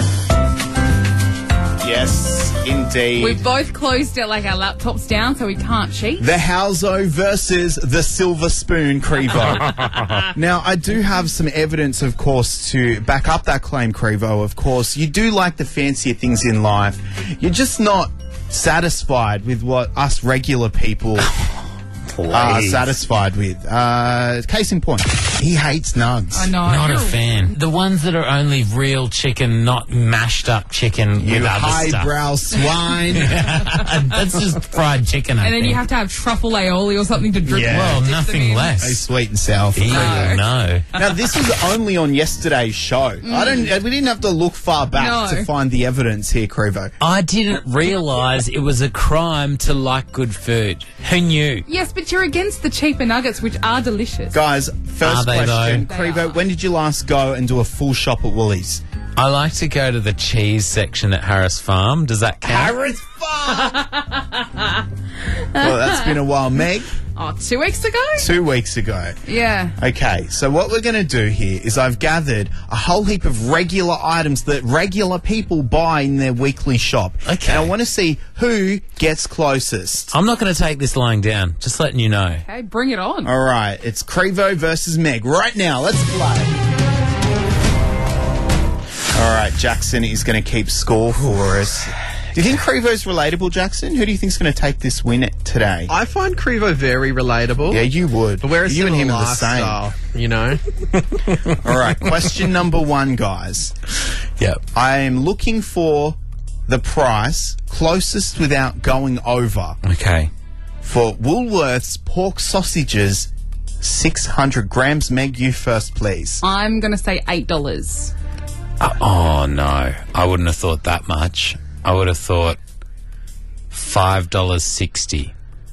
Yes, indeed. We've both closed our laptops down so we can't cheat. The Houso versus the Silver Spoon, Crevo. Now, I do have some evidence, of course, to back up that claim, Crevo. Of course, you do like the fancier things in life. You're just not satisfied with what us regular people are satisfied with. Case in point, he hates nugs. I know. Not a fan. The ones that are only real chicken, not mashed up chicken You with other stuff. highbrow swine. That's just fried chicken, I And then think. you have to have truffle aioli or something to drip. Yeah. Well, dip them nothing in. Hey, less. sweet and sour. for Ew, Crevo. no. Now, this was only on yesterday's show. We didn't have to look far back No. to find the evidence here, Crevo. I didn't realise it was a crime to like good food. Who knew? Yes, but you're against the cheaper nuggets, which are delicious. Guys, Are first they, question. though? Crevo, They are. when did you last go and do a full shop at Woolies? I like to go to the cheese section at Harris Farm. Does that count? Harris Farm! Well, that's been a while. Meg, Oh, 2 weeks ago? 2 weeks ago. Yeah. Okay, so what we're going to do here is I've gathered a whole heap of regular items that regular people buy in their weekly shop. Okay. And I want to see who gets closest. I'm not going to take this lying down. Just letting you know. Okay, bring it on. All right, it's Crevo versus Meg. Right now, let's play. All right, Jackson is going to keep score for us. Do you think Crevo's relatable, Jackson? Who do you think's going to take this win today? I find Crevo very relatable. Yeah, you would. But we're a you and him similar are the same. lifestyle, you know? All right, question number 1, guys. Yep. I am looking for the price closest without going over Okay. for Woolworths pork sausages, 600 grams. Meg, you first, please. I'm going to say $8. Oh, no. I wouldn't have thought that much. I would have thought $5.60.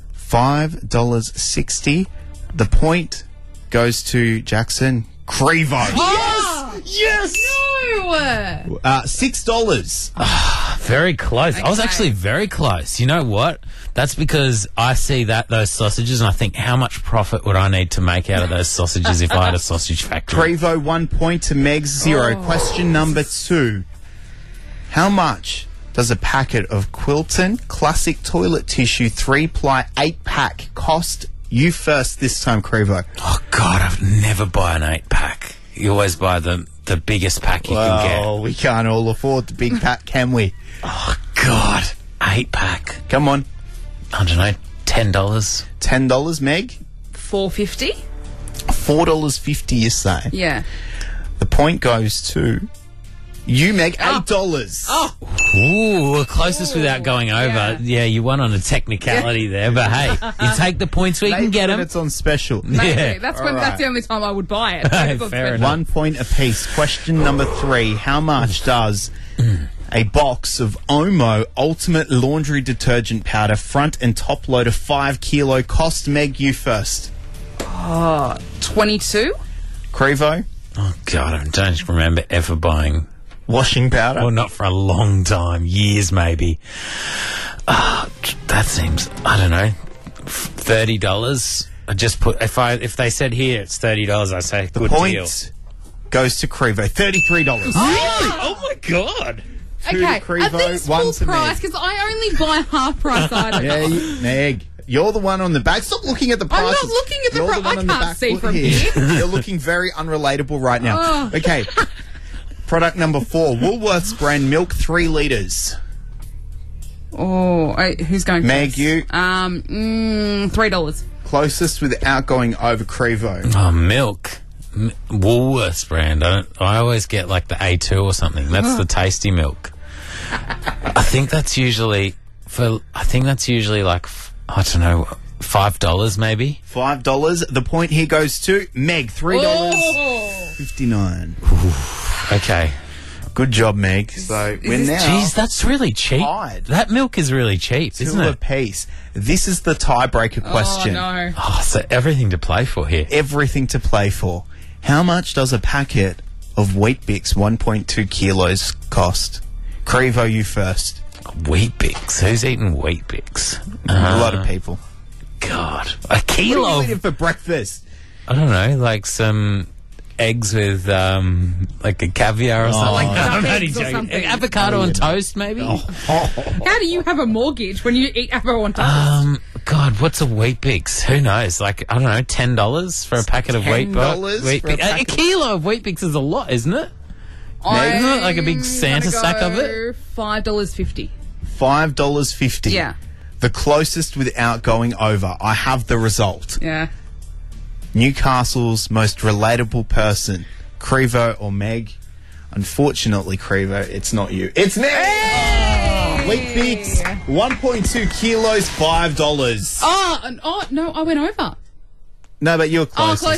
$5.60. The point goes to Jackson. Crevo. Yes! No! $6. Very close. I was Okay. actually very close. You know what? That's because I see those sausages and I think, how much profit would I need to make out of those sausages if I had a sausage factory? Crevo, 1 point to Meg, 0. Question number 2. How much does a packet of Quilton Classic Toilet Tissue 3-ply 8-pack cost? You first this time, Crevo. Oh, God, I've never buy an 8-pack. You always buy the biggest pack you can get. Well, we can't all afford the big pack, can we? Oh, God. 8-pack. Come on. I don't know, $10. $10, Meg. $4.50? $4.50, you say. Yeah. The point goes to you, Meg. $8. Oh, Ooh, closest without going over. Yeah, you won on a technicality there, but hey, you take the points where you can get them. It's on special. maybe. Yeah. That's All when. right. That's the only time I would buy it. Hey, It's on fair special. enough. 1 point apiece. Question number 3. How much does a box of Omo Ultimate Laundry Detergent Powder front and top load of 5 kilo cost? Meg, you first. 22? Crevo, Oh, God, I don't remember ever buying. washing powder. Well, not for a long time. Years, maybe. That seems, I don't know, $30. I just put, if they said here it's $30, I say The good point deal. goes to Crevo. $33. Oh, my God. Two to Okay, are Crevo, these one full to Meg. price? Because I only buy half price items. Yeah, Meg, you're the one on the back. Stop looking at the I'm prices. not looking at the You're pri- one I on the can't back see foot from here. here. You're looking very unrelatable right now. Oh. Okay. Product number 4, Woolworths brand milk, 3 litres. Oh, who's going Meg, first? you. $3. Closest without going over Crevo. Oh, milk. Woolworths brand. I always get like the A2 or something. That's the tasty milk. I think that's usually like, I don't know, $5 maybe. $5. The point here goes to Meg, $3.59. Okay. Good job, Meg. So we're now... Jeez, that's really cheap. tied. That milk is really cheap, isn't Two it? apiece. This is the tiebreaker question. Oh, no. Oh, so everything to play for here. Everything to play for. How much does a packet of Wheat Bix 1.2 kilos cost? Crevo, you first. Wheat Bix. Who's eating Wheat Bix? A lot of people. God. A What kilo. are you eating for breakfast? I don't know, like some eggs with like a caviar or something. Like I'm duck only eggs or joking. something. Avocado on toast, maybe? How do you have a mortgage when you eat apple on toast? God, what's a Wheat Bix? Who knows? Like, I don't know, $10 for a packet of Wheat $10 Wheat for a Bix. A packet? kilo of Wheat Bix is a lot, isn't it? Isn't it like a big Santa sack of it? $5.50. $5.50. Yeah. The closest without going over. I have the result. Yeah. Newcastle's most relatable person, Crevo or Meg. Unfortunately, Crevo, it's not you. It's Meg! Hey! Wheat Bix, 1.2 kilos, $5. Oh, no, I went over. No, but you're Oh, close. close.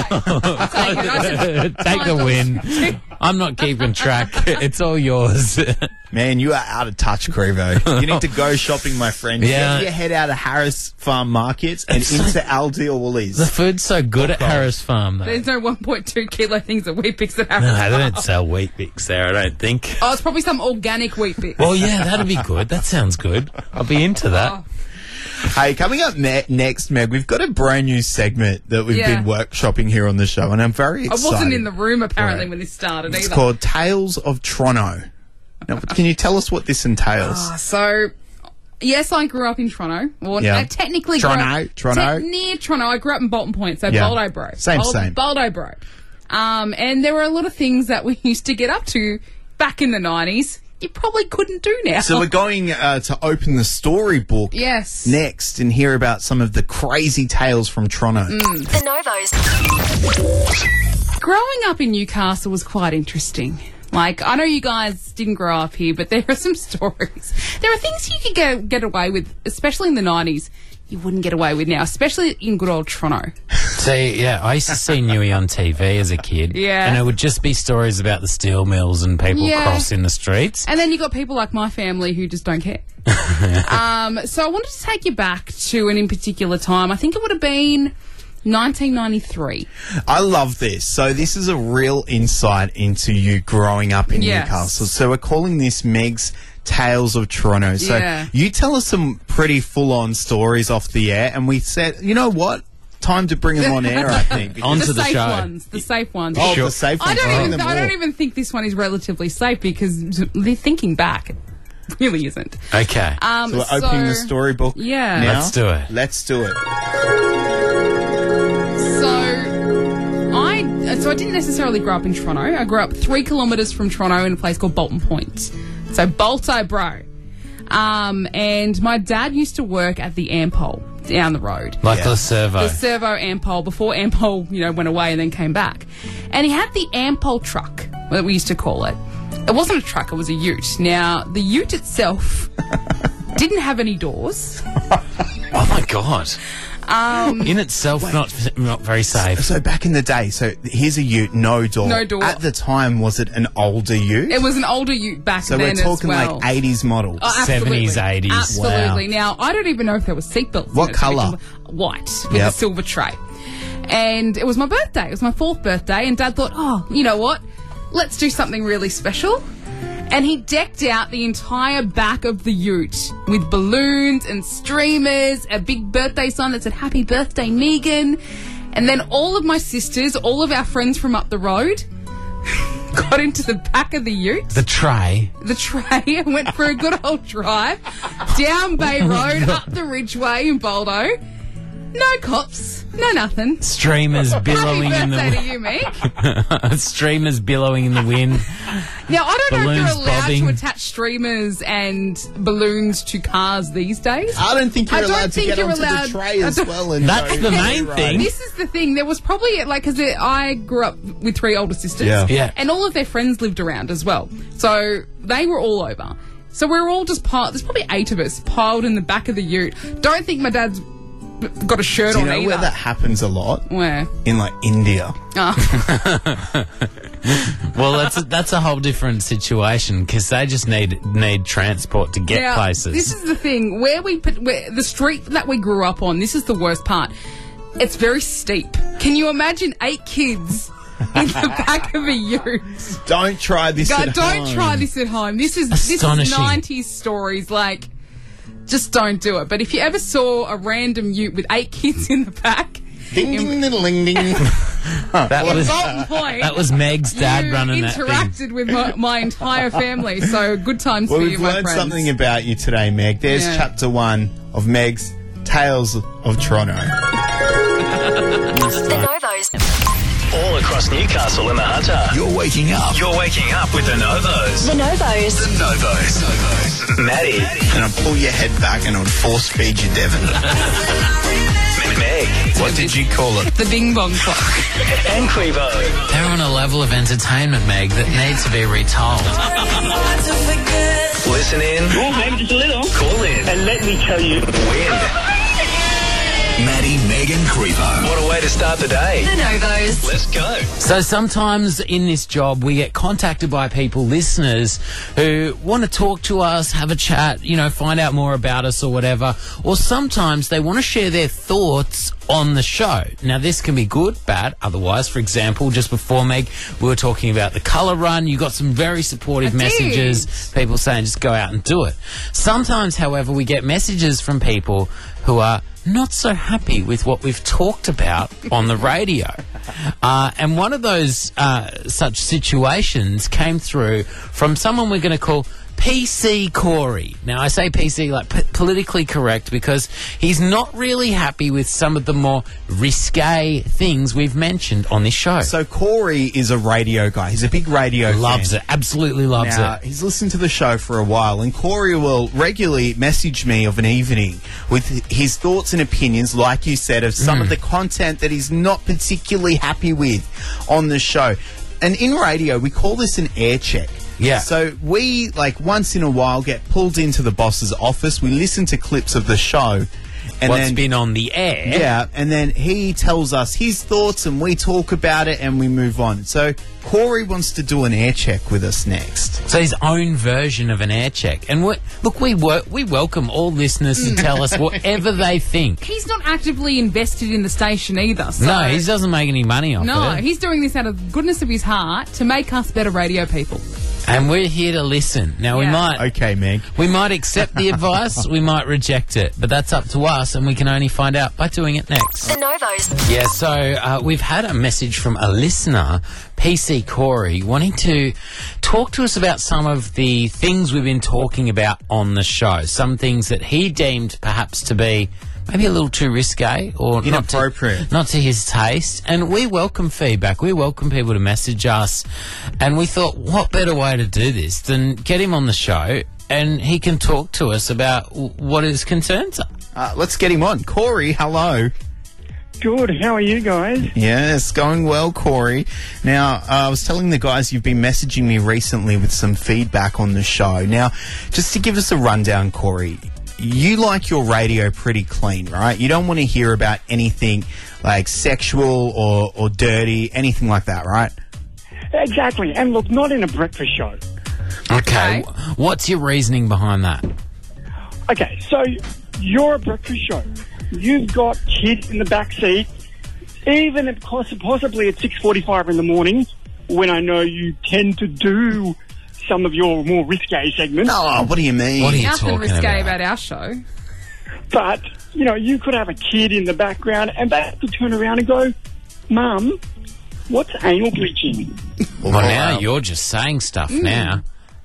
Take the win. I'm not keeping track. It's all yours. Man, you are out of touch, Crevo. You need to go shopping, my friend. Yeah. Get your head out of Harris Farm Markets and into Aldi or Woolies. The food's so good at Harris Farm, though. There's no 1.2 kilo things at Wheat Bix that happen. No, they don't sell Wheat Bix there, I don't think. Oh, it's probably some organic Wheat Bix. Well, yeah, that'd be good. That sounds good. I'll be into that. Hey, coming up next, Meg, we've got a brand new segment that we've been workshopping here on the show, and I'm very excited. I wasn't in the room, apparently, when this started It's either. called Tales of Toronto. Now, can you tell us what this entails? So, yes, I grew up in Toronto. Well, Yeah. I technically Toronto. near Toronto. I grew up in Bolton Point, so Yeah. Boldo Bro. Same. Boldo Bro. And there were a lot of things that we used to get up to back in the 90s you probably couldn't do now. So we're going to open the storybook Yes. next and hear about some of the crazy tales from Toronto. The Novos. Growing up in Newcastle was quite interesting. Like, I know you guys didn't grow up here, but there are some stories. There are things you could get away with, especially in the 90s, you wouldn't get away with now, especially in good old Toronto. See, yeah, I used to see Newey on TV as a kid. Yeah. And it would just be stories about the steel mills and people Yeah. crossing the streets. And then you got people like my family who just don't care. So I wanted to take you back to an in particular time. I think it would have been 1993. I love this. So this is a real insight into you growing up in Yes. Newcastle. So we're calling this Meg's Tales of Toronto. So Yeah. you tell us some pretty full-on stories off the air, and we said, you know what? Time to bring them on air, I think. Onto the safe show. ones. The safe ones. Oh, the safe ones. I Bring them don't all. even think this one is relatively safe because thinking back, it really isn't. Okay. So we're opening the storybook Yeah. now. Let's do it. Let's do it. So I didn't necessarily grow up in Toronto. I grew up 3 kilometres from Toronto in a place called Bolton Point. So Bolto Bro. And my dad used to work at the Ampol down the road. Like the servo. The servo Ampol, before Ampol, went away and then came back. And he had the Ampol truck, that we used to call it. It wasn't a truck, it was a ute. Now, the ute itself didn't have any doors. Oh, my God. In itself, not very safe. So back in the day, so here's a ute, no door. No door. At the time, was it an older ute? It was an older ute back So then we're talking as well. like 80s models. Oh, absolutely. 70s, 80s. Absolutely. Wow. Now, I don't even know if there was seatbelts. What in it, so we colour? can- White, with Yep. a silver tray. And it was my birthday. It was my 4th birthday. And Dad thought, oh, you know what? Let's do something really special. And he decked out the entire back of the ute with balloons and streamers, a big birthday sign that said, Happy Birthday, Megan. And then all of my sisters, all of our friends from up the road, got into the back of the ute. The tray. The tray and went for a good old drive down Bay Road, up the Ridgeway in Boldo. No cops, no nothing. Streamers billowing Happy in the birthday to wind. you, Meg. Streamers billowing in the wind. Now, I don't know if Balloons you're allowed bobbing. to attach streamers and balloons to cars these days. I don't think you're I don't allowed to think get you're onto allowed- the tray I as don't- well. And That's go the right. main thing. This is the thing. There was probably, because I grew up with 3 older sisters. Yeah. Yeah. And all of their friends lived around as well. So they were all over. So we're all just piled. There's probably 8 of us piled in the back of the ute. Don't think my dad's got a shirt Do you on know either. where that happens a lot? Where? In like India. Oh. Well, that's a whole different situation because they just need transport to get Now, places. This is the thing. Where the street that we grew up on, this is the worst part. It's very steep. Can you imagine 8 kids in the back of a ute? Don't try this at home. Don't try this at home. This is Astonishing. 90s stories. Like, just don't do it. But if you ever saw a random ute with 8 kids in the back, Ding, ding, ding, ding, ding. That was Meg's dad you running that thing. interacted with my entire family. So good times Well, for you, we've my learned friends. something about you today, Meg. There's Yeah. chapter 1 of Meg's Tales of Toronto. The Novos. All across Newcastle and the Hunter. You're waking up. You're waking up with the Novos. The Novos. The Novos. Maddie. And I'll pull your head back and I'll force feed you, Devon. Meg. What did you call it? The Bing Bong Clock. And Crevo. They're on a level of entertainment, Meg, that needs to be retold. Listen in. Oh, maybe just a little. Call in. And let me tell you. Win. Maddie, Meg and Crevo. What a way to start the day. The Novos. Let's go. So sometimes in this job, we get contacted by people, listeners, who want to talk to us, have a chat, find out more about us or whatever. Or sometimes they want to share their thoughts on the show. Now, this can be good, bad, otherwise. For example, just before, Meg, we were talking about the colour run. You got some very supportive messages, people saying just go out and do it. Sometimes, however, we get messages from people who are not so happy with what we've talked about on the radio. And one of those such situations came through from someone we're going to call PC Corey. Now, I say PC like politically correct because he's not really happy with some of the more risque things we've mentioned on this show. So Corey is a radio guy. He's a big radio Loves fan. it. Absolutely loves Now, it. he's listened to the show for a while, and Corey will regularly message me of an evening with his thoughts and opinions, like you said, of some of the content that he's not particularly happy with on the show. And in radio, we call this an air check. Yeah. So we, once in a while, get pulled into the boss's office. We listen to clips of the show. And What's then, been on the air. Yeah, and then he tells us his thoughts and we talk about it and we move on. So Corey wants to do an air check with us next. So his own version of an air check. And we welcome all listeners to tell us whatever they think. He's not actively invested in the station either. So No, he doesn't make any money off No, it. he's doing this out of the goodness of his heart to make us better radio people. And we're here to listen. Now, we Yeah. might Okay, Meg. we might accept the advice, we might reject it, but that's up to us, and we can only find out by doing it next. The Novos. Yeah, so we've had a message from a listener, PC Corey, wanting to talk to us about some of the things we've been talking about on the show. Some things that he deemed perhaps to be maybe a little too risque or Inappropriate. not to his taste. And we welcome feedback. We welcome people to message us. And we thought, what better way to do this than get him on the show and he can talk to us about what his concerns are. Let's get him on. Corey, hello. Good. How are you guys? Yes, going well, Corey. Now, I was telling the guys you've been messaging me recently with some feedback on the show. Now, just to give us a rundown, Corey, you like your radio pretty clean, right? You don't want to hear about anything like sexual or dirty, anything like that, right? Exactly. And look, not in a breakfast show. Okay. What's your reasoning behind that? Okay, so you're a breakfast show. You've got kids in the back seat, even at possibly at 6:45 in the morning, when I know you tend to do some of your more risque segments. Oh, what do you mean? What are you Nothing talking risque about? our show. But, you could have a kid in the background and they have to turn around and go, Mum, what's anal bleaching? Well, now you're just saying stuff now.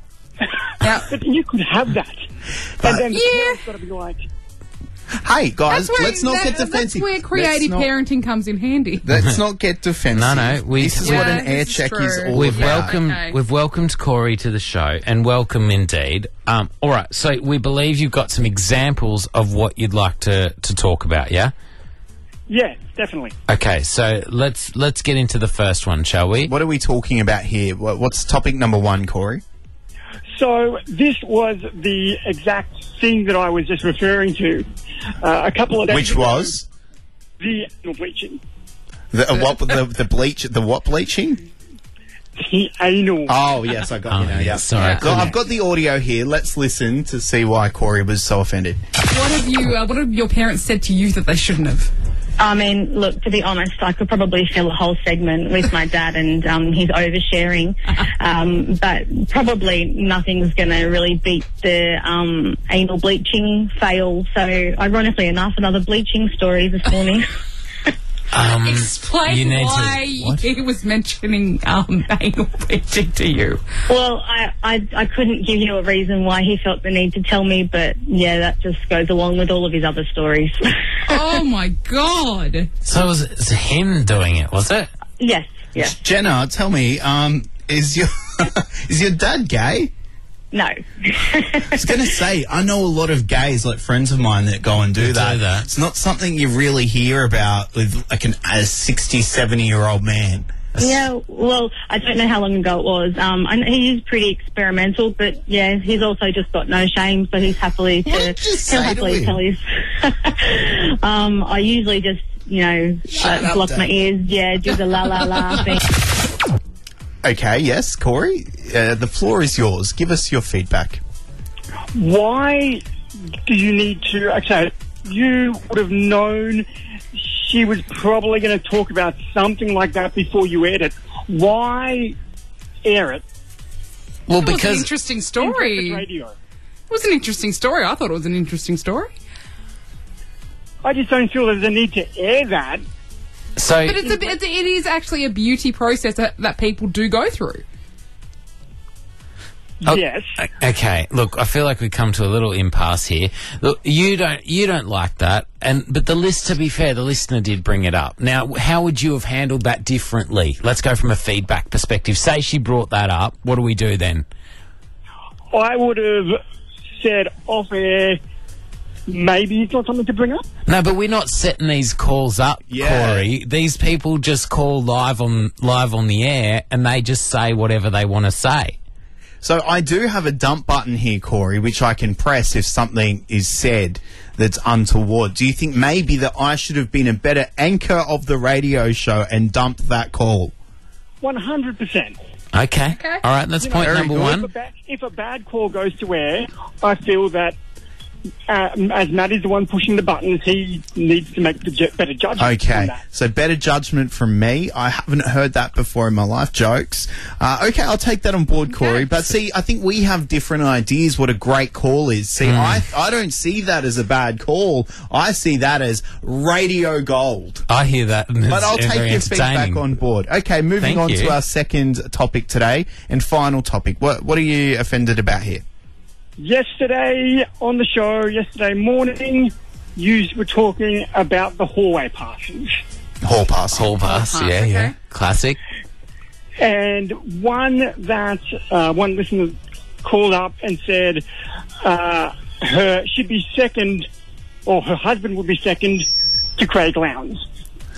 But you could have that. And then the parent's got to be like, Hey, guys, let's not get That's defensive. where creative Let's not- parenting comes in handy. Let's not get defensive. No, this is what Yeah, an air this is check is true. all We've about. welcomed Corey to the show, and welcome indeed. All right, so we believe you've got some examples of what you'd like to talk about, yeah? yeah, definitely. Okay, so let's get into the first one, shall we? What are we talking about here? What's topic number 1, Corey? So this was the exact thing that I was just referring to a couple of days Which ago. was? The anal bleaching. The bleach? The what bleaching? The anal. Oh, yes, I got you now. Yeah. sorry, I So I've got the audio here. Let's listen to see why Corey was so offended. What have your parents said to you that they shouldn't have? I mean, look, to be honest, I could probably fill a whole segment with my dad and his oversharing, but probably nothing's going to really beat the anal bleaching fail. So, ironically enough, another bleaching story this morning. Explain why he was mentioning anal bleaching to you. Well, I couldn't give you a reason why he felt the need to tell me, but yeah, that just goes along with all of his other stories. Oh my God! So it was him doing it, was it? Yes, yeah. Jenna, tell me, is your is your dad gay? No. I was going to say, I know a lot of gays, like friends of mine, that go and do that. It's not something you really hear about with like a 60, 70-year-old man. Yeah, well, I don't know how long ago it was. I know he's pretty experimental, but yeah, he's also just got no shame, so he's happily tell his. I usually just, block my ears, do the la la la thing. Okay, yes, Corey, the floor is yours. Give us your feedback. Why do you need to... Okay, you would have known she was probably going to talk about something like that before you aired it. Why air it? Well, It was an interesting story. Radio. It was an interesting story. I thought it was an interesting story. I just don't feel there's a need to air that. So, But it is actually a beauty process that people do go through. Yes. Okay, look, I feel like we come to a little impasse here. Look, you don't like that, but to be fair, the listener did bring it up. Now, how would you have handled that differently? Let's go from a feedback perspective. Say she brought that up. What do we do then? I would have said off air, maybe it's not something to bring up. No, but we're not setting these calls up, Corey. These people just call live on the air, and they just say whatever they want to say. So I do have a dump button here, Corey, which I can press if something is said that's untoward. Do you think maybe that I should have been a better anchor of the radio show and dumped that call? 100%. Okay. All right, that's point number one. If a bad call goes to air, I feel that as Matty's the one pushing the buttons, he needs to make the better judgment. Okay, so better judgment from me. I haven't heard that before in my life. Jokes. Okay, I'll take that on board, Corey. But see, I think we have different ideas what a great call is. See, I don't see that as a bad call. I see that as radio gold. I hear that. But I'll take your feedback on board. Okay, moving on to our second topic today and final topic. What are you offended about here? Yesterday on the show, yesterday morning, you were talking about the hallway passes. Hall pass, yeah. Classic. And one listener called up and said she'd be second, or her husband would be second to Craig Lowndes.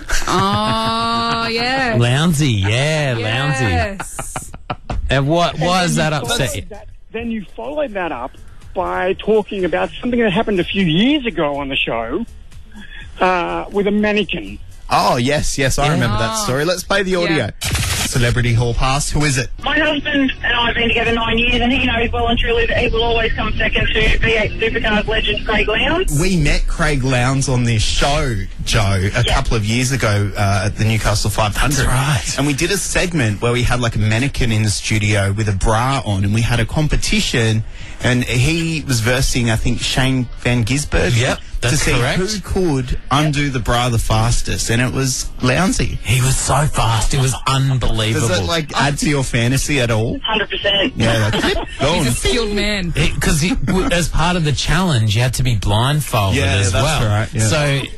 Oh, yeah. Lounsey, Lounsey. And why does that upset you? Then you followed that up by talking about something that happened a few years ago on the show with a mannequin. Oh, yes, I remember that story. Let's play the audio. Yeah. Celebrity Hall Pass. Who is it? My husband and I have been together 9 years, and he knows well and truly that he will always come second to V8 Supercars legend Craig Lowndes. We met Craig Lowndes on this show, Joe, a couple of years ago at the Newcastle 500. That's right. And we did a segment where we had like a mannequin in the studio with a bra on, and we had a competition, and he was versing, I think, Shane Van Gisbergen. Yep, that's to see correct. who could undo the bra the fastest, and it was Lounsey. He was so fast. It was unbelievable. Does it add to your fantasy at all? 100%. Yeah, that's it. Go on. He's a skilled man. Because as part of the challenge, you had to be blindfolded as that's well. right, yeah.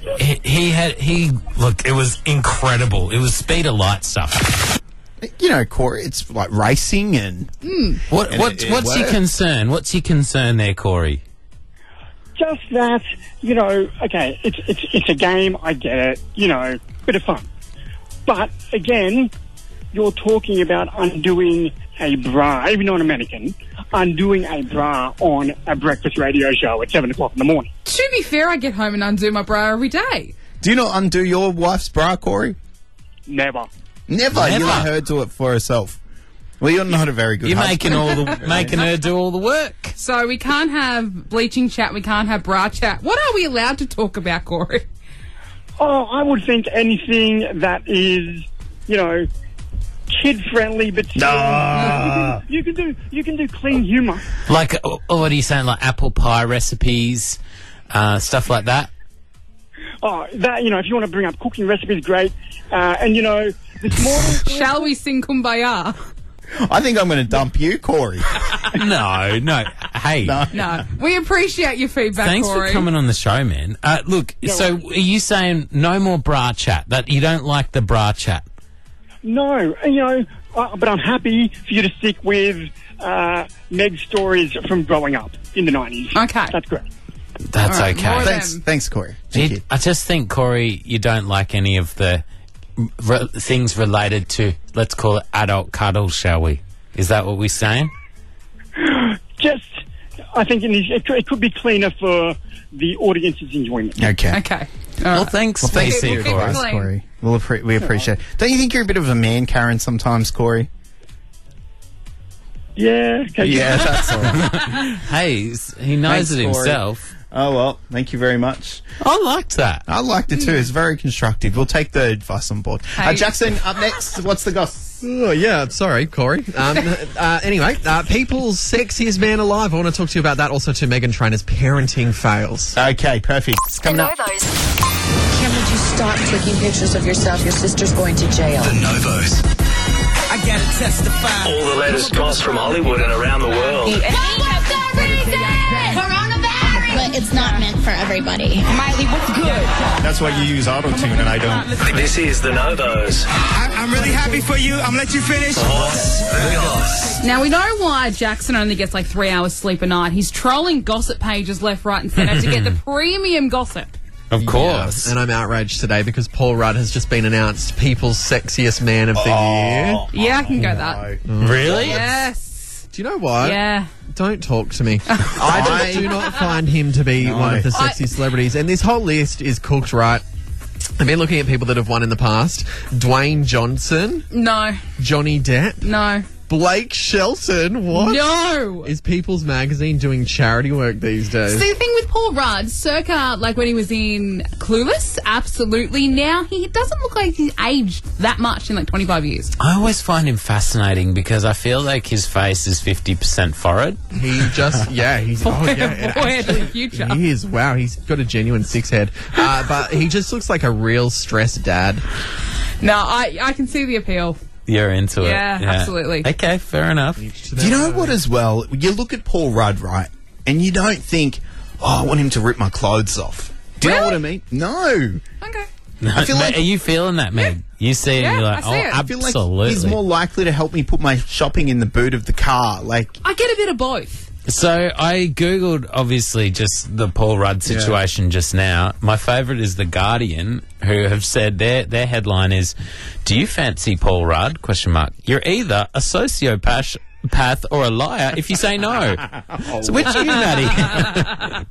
So look, it was incredible. It was speed of light stuff. You know, Corey, it's like racing and... What's your concern? What's your concern there, Corey? Just that, okay, it's a game, I get it, bit of fun. But, again, you're talking about undoing a bra, even though I'm American, undoing a bra on a breakfast radio show at 7 o'clock in the morning. To be fair, I get home and undo my bra every day. Do you not undo your wife's bra, Corey? Never. Never. You let her do it for herself. Well, you're not a very good You're husband. making her do all the work. So we can't have bleaching chat, we can't have bra chat. What are we allowed to talk about, Corey? Oh, I would think anything that is, kid-friendly, but still, you can do clean humour. Like, what are you saying? Like apple pie recipes, stuff like that. Oh, that if you want to bring up cooking recipes, great. And this morning, shall we sing Kumbaya? I think I'm going to dump you, Corey. No. Hey. No. We appreciate your feedback, Thanks Corey. for coming on the show, man. Look, so are you saying no more bra chat? That you don't like the bra chat? No, but I'm happy for you to stick with Meg's stories from growing up in the 90s. Okay. That's great. That's All right, okay. Thanks, Corey. Thank you. I just think, Corey, you don't like any of the things related to, let's call it adult cuddles, shall we? Is that what we're saying? I think it could be cleaner for the audience's enjoyment. Okay. Well, thanks. Well, thanks, We'll keep it Corey. clean. Corey. We appreciate it. Don't you think you're a bit of a man, Karen, sometimes, Corey? Yeah. Okay. Yeah, that's all right. Hey, he knows Thanks, it Corey. himself. Oh, well, thank you very much. I liked that. I liked it too. It's very constructive. We'll take the advice on board. Hey. Jackson, up next. What's the gossip? Oh, yeah, sorry, Corey. Anyway, people's sexiest man alive. I want to talk to you about that. Also to Meghan Trainor's parenting fails. Okay, perfect. It's coming up. Kim, would you stop taking pictures of yourself? Your sister's going to jail. The Novos. I gotta testify. All the latest goss from Hollywood and around the world. But it's not meant for everybody. Miley, what's good? That's why you use auto-tune and I don't. This is the Novos. I'm really happy for you. I'm gonna let you finish. What's the goss? Now, we know why Jackson only gets like 3 hours sleep a night. He's trolling gossip pages left, right and centre to get the premium gossip. Of course. Yeah, and I'm outraged today because Paul Rudd has just been announced People's Sexiest Man of the Year. Yeah, I can go that. Really? Yes. Do you know what? Yeah. Don't talk to me. I do not find him to be one of the sexiest celebrities. And this whole list is cooked right. I've been looking at people that have won in the past. Dwayne Johnson. No. Johnny Depp. No. Blake Shelton. What? No. Is People's Magazine doing charity work these days? See, the thing with Paul Rudd, circa like when he was in Clueless, absolutely. Now he doesn't look like he's aged that much in like 25 years. I always find him fascinating because I feel like his face is 50% forehead. He just, he's, Forward to the future. He is, wow, he's got a genuine six head. But he just looks like a real stressed dad. No, I can see the appeal. You're into it. Yeah, absolutely. Okay, fair enough. Do you know what as well? You look at Paul Rudd, right, and you don't think, I want him to rip my clothes off. Do you know what I mean? No. Okay. I feel like, are you feeling that, Meg? You see it and you're like, I see it. I feel like absolutely. he's more likely to help me put my shopping in the boot of the car. Like, I get a bit of both. So I Googled, obviously, just the Paul Rudd situation just now. My favourite is The Guardian, who have said their headline is, "Do you fancy Paul Rudd? ? You're either a sociopath or a liar if you say no." So which are you, Maddie?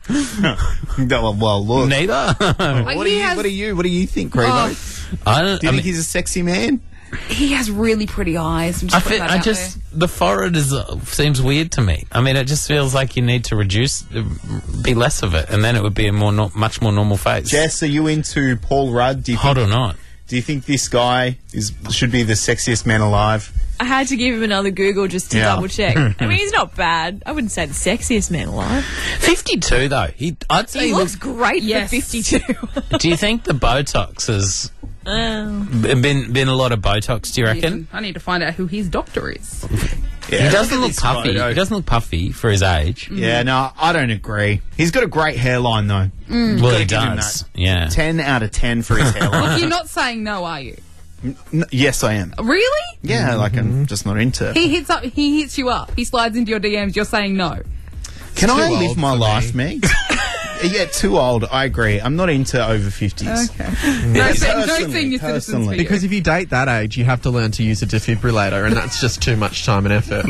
well, look. Neither. What do you think, Crevo? Do you think he's a sexy man? He has really pretty eyes. The forehead seems weird to me. I mean, it just feels like you need to be less of it, and then it would be a much more normal face. Jess, are you into Paul Rudd? Hot or not? Do you think this guy should be the sexiest man alive? I had to give him another Google just to double check. I mean, he's not bad. I wouldn't say the sexiest man alive. 52 though. I'd say he looks great for 52. Do you think the Botox has been a lot of Botox? Do you reckon? I need to find out who his doctor is. Yeah, he doesn't look puffy. He doesn't look puffy for his age. Yeah, no, I don't agree. He's got a great hairline though. Well, he does. Yeah, 10 out of 10 for his hairline. Look, you're not saying no, are you? Yes, I am. Really? Yeah, like I'm just not into it. He hits you up. He slides into your DMs. You're saying no. Can I live my life, Meg? Yeah, too old. I agree. I'm not into over 50s. Okay. Yeah, No personally, senior citizens for you. Because if you date that age, you have to learn to use a defibrillator, and that's just too much time and effort.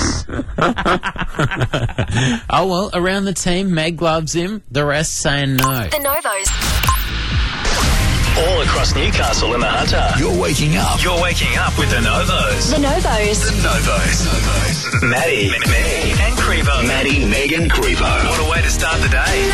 Oh, well, around the team, Meg loves him. The rest saying no. The Novos. All across Newcastle and the Hunter. You're waking up. You're waking up with the Novos. The Novos. The Novos. Maddie, Meg, and Crevo. Maddie, Meg, and Crevo. What a way to start the day.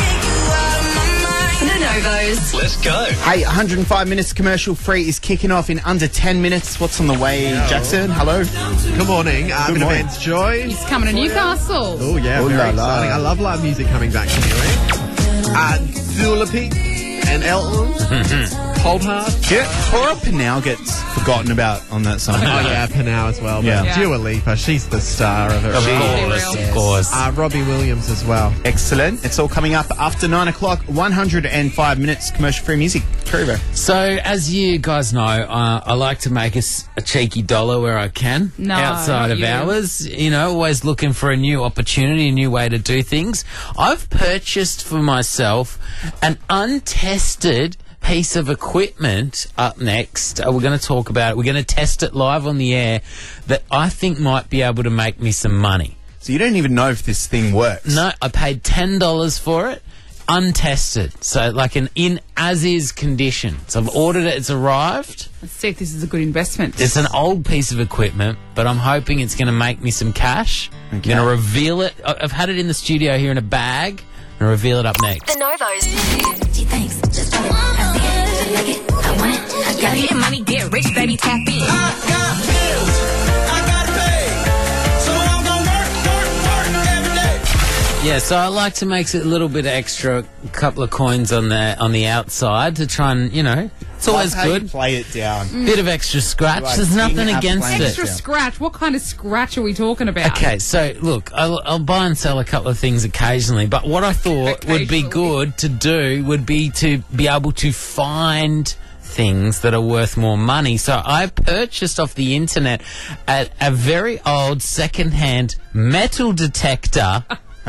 The Novos. Let's go. Hey, 105 minutes commercial free is kicking off in under 10 minutes. What's on the way, Jackson? Hello. Good morning. Good morning. Events Joy. He's coming to Newcastle. Oh, yeah, Oh, very la, la. exciting. I love live music coming back to New Dula Peak and Elton. Cold Heart. Yeah, Tora Panau gets forgotten about on that song. Oh, yeah, Panau as well. But Yeah. Dua Lipa, she's the star of it. Of course. Robbie Williams as well. Excellent. It's all coming up after 9 o'clock. 105 minutes commercial-free music. Crevo. So, as you guys know, I like to make a cheeky dollar where I can. No, outside not of you. hours. You know, always looking for a new opportunity, a new way to do things. I've purchased for myself an untested piece of equipment up next. We're going to talk about it. We're going to test it live on the air that I think might be able to make me some money. So you don't even know if this thing works. No, I paid $10 for it, untested. So like an in as-is condition. So I've ordered it, it's arrived. Let's see if this is a good investment. It's an old piece of equipment, but I'm hoping it's going to make me some cash. I'm going to reveal it. I've had it in the studio here in a bag. I'm going to reveal it up next. The Novos. Gee, thanks. Just do it. I see it. I like it. I want it. I got it. money, get rich, baby, tap in. I got bills. I gotta pay. So I'm gonna work every day. Yeah, so I like to make a little bit extra, a couple of coins on the outside to try and, you know, it's always Love how you good. play it down. Bit of extra scratch. Like There's nothing in-app against playing it. Extra scratch. What kind of scratch are we talking about? Okay, so look, I'll buy and sell a couple of things occasionally, but what I thought would be good to do would be to be able to find things that are worth more money. So I purchased off the internet a very old second-hand metal detector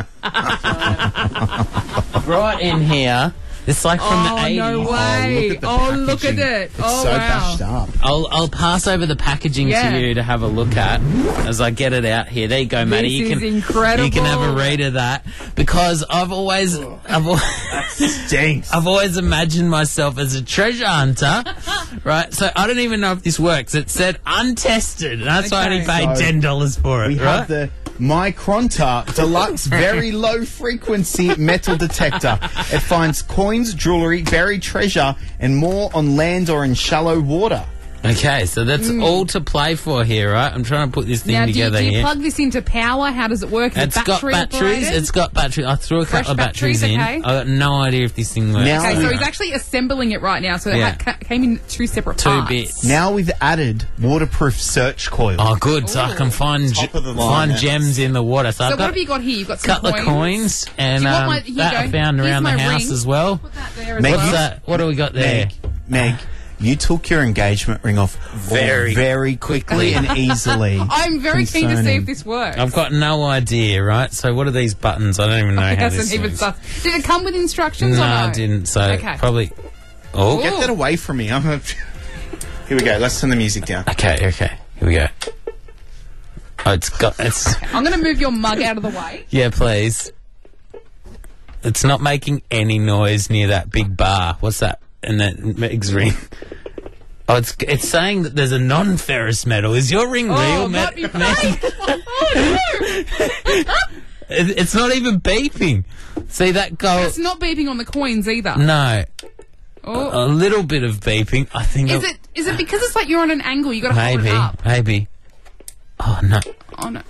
right in here. It's like from the 80s. No way. Look at it. Oh, so wow. bashed up. I'll pass over the packaging Yeah. to you to have a look at as I get it out here. There you go, Matty. This You is can incredible. You can have a read of that because I've always Stinks. I've always imagined myself as a treasure hunter, right? So I don't even know if this works. It said untested, and that's why I only paid So $10 for it. We right? have the Micronta Deluxe Very Low Frequency Metal Detector. It finds coins, jewellery, buried treasure, and more on land or in shallow water. Okay, so that's all to play for here, right? I'm trying to put this thing Now, do you together here. plug this into power? How does it work? Is it It's got battery batteries. operated? It's got battery. I threw a Fresh couple of batteries batteries, in. okay. I got no idea if this thing works. Now Okay, so we- he's actually assembling it right now. So Yeah. it came in two separate Two parts. bits. Now we've added waterproof search coil. Oh, good. So I can find Top of the line, yeah. gems in the water. So, So I've what got have you got here? You've got a some couple of coins and Do you want my- here you that I go. found Here's around the my house ring. as well. Put that there as Meg, What's well. that? What do we got there? Meg, you took your engagement ring off very quickly and easily. I'm very keen to see Concerning. if this works. I've got no idea, right? So what are these buttons? I don't even know It how doesn't this even works. start. Did it come with instructions No, or no? I didn't. So Okay. probably. Oh, Ooh. Get that away from me. Here we go. Let's turn the music down. okay. Here we go. Oh, it's. I'm going to move your mug out of the way. Yeah, please. It's not making any noise near that big bar. What's that? And that Meg's ring. Oh, it's saying that there's a non-ferrous metal. Is your ring real, Oh, it might be fake. It's not even beeping. See that go? It's not beeping on the coins either. No, Oh. a little bit of beeping. I think. Is it because it's like you're on an angle? You got to hold it up. Maybe. Oh no, Oh no.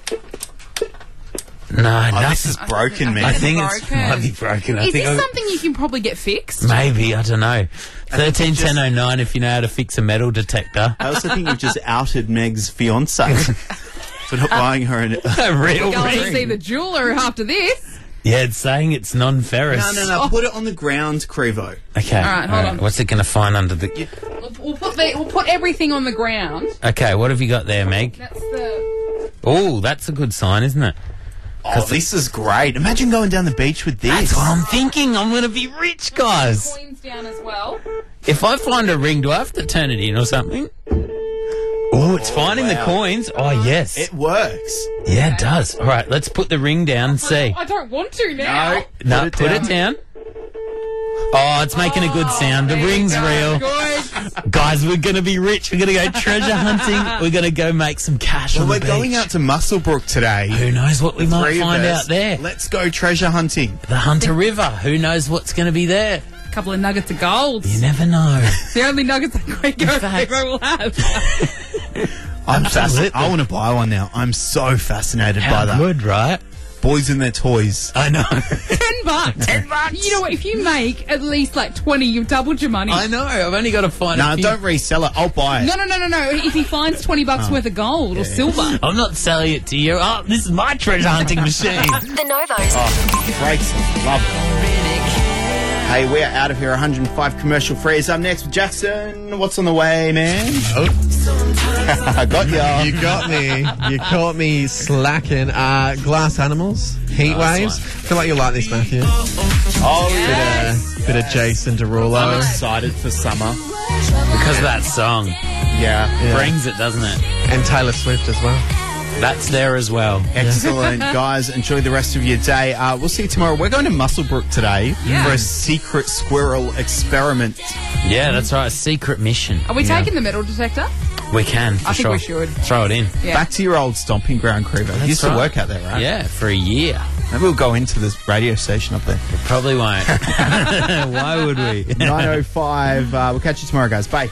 no, Oh, nothing. this is broken, man. I think It's it's broken. might be broken. I Is think this something you can probably get fixed? maybe I don't know. 131009 if you know how to fix a metal detector. I also think you've just outed Meg's fiance for not buying her A real Go and ring. see the jeweler after this. Yeah, it's saying it's non-ferrous. No. Put it on the ground, Crevo. Okay. All right, hold on. What's it going to find under the... We'll put everything on the ground. Okay, what have you got there, Meg? That's the. Oh, that's a good sign, isn't it? Oh, this is great. Imagine going down the beach with this. That's what I'm thinking. I'm going to be rich, guys. Coins down as well. If I find a ring, do I have to turn it in or something? Oh, it's finding the coins. Oh, yes. It works. Yeah, it does. All right, let's put the ring down and see. I don't want to now. No, put it down. Oh, it's making a good sound. The ring's real. Guys, we're going to be rich. We're going to go treasure hunting. We're going to go make some cash on the we're beach. going out to Muswellbrook today. Who knows what we might find out there? Let's go treasure hunting. The Hunter River. Who knows what's going to be there? A couple of nuggets of gold. You never know. The only nuggets that Grego will have. I'm fascinated. I want to buy one now. I'm so fascinated by that. Good, right? Boys and their toys. I know. $10. $10. You know what? If you make at least like 20, you've doubled your money. I know. I've only got to find No, don't resell it. I'll buy it. No. If he finds $20 worth of gold or silver. I'm not selling it to you. Oh, this is my treasure hunting machine. The Novos. Oh, great song. Love it. Hey, we're out of here. 105 commercial freeze. Up next with Jackson. What's on the way, man? Oh. I got ya. You got me. You caught me slacking. Glass Animals, Heat Waves. I feel like you'll like this, Matthew. Oh, yeah. Bit of Jason Derulo. I'm excited for summer. Because of that song. Yeah. Brings it, doesn't it? And Taylor Swift as well. That's there as well. Excellent, guys. Enjoy the rest of your day. We'll see you tomorrow. We're going to Muswellbrook today for a secret squirrel experiment. Yeah, that's right. A secret mission. Are we taking the metal detector? We can, for I think sure. we should. Throw it in. Yeah. Back to your old stomping ground, Creeper. You used to work out there, right? Yeah, for a year. Maybe we'll go into this radio station up there. We probably won't. Why would we? 9:05. We'll catch you tomorrow, guys. Bye.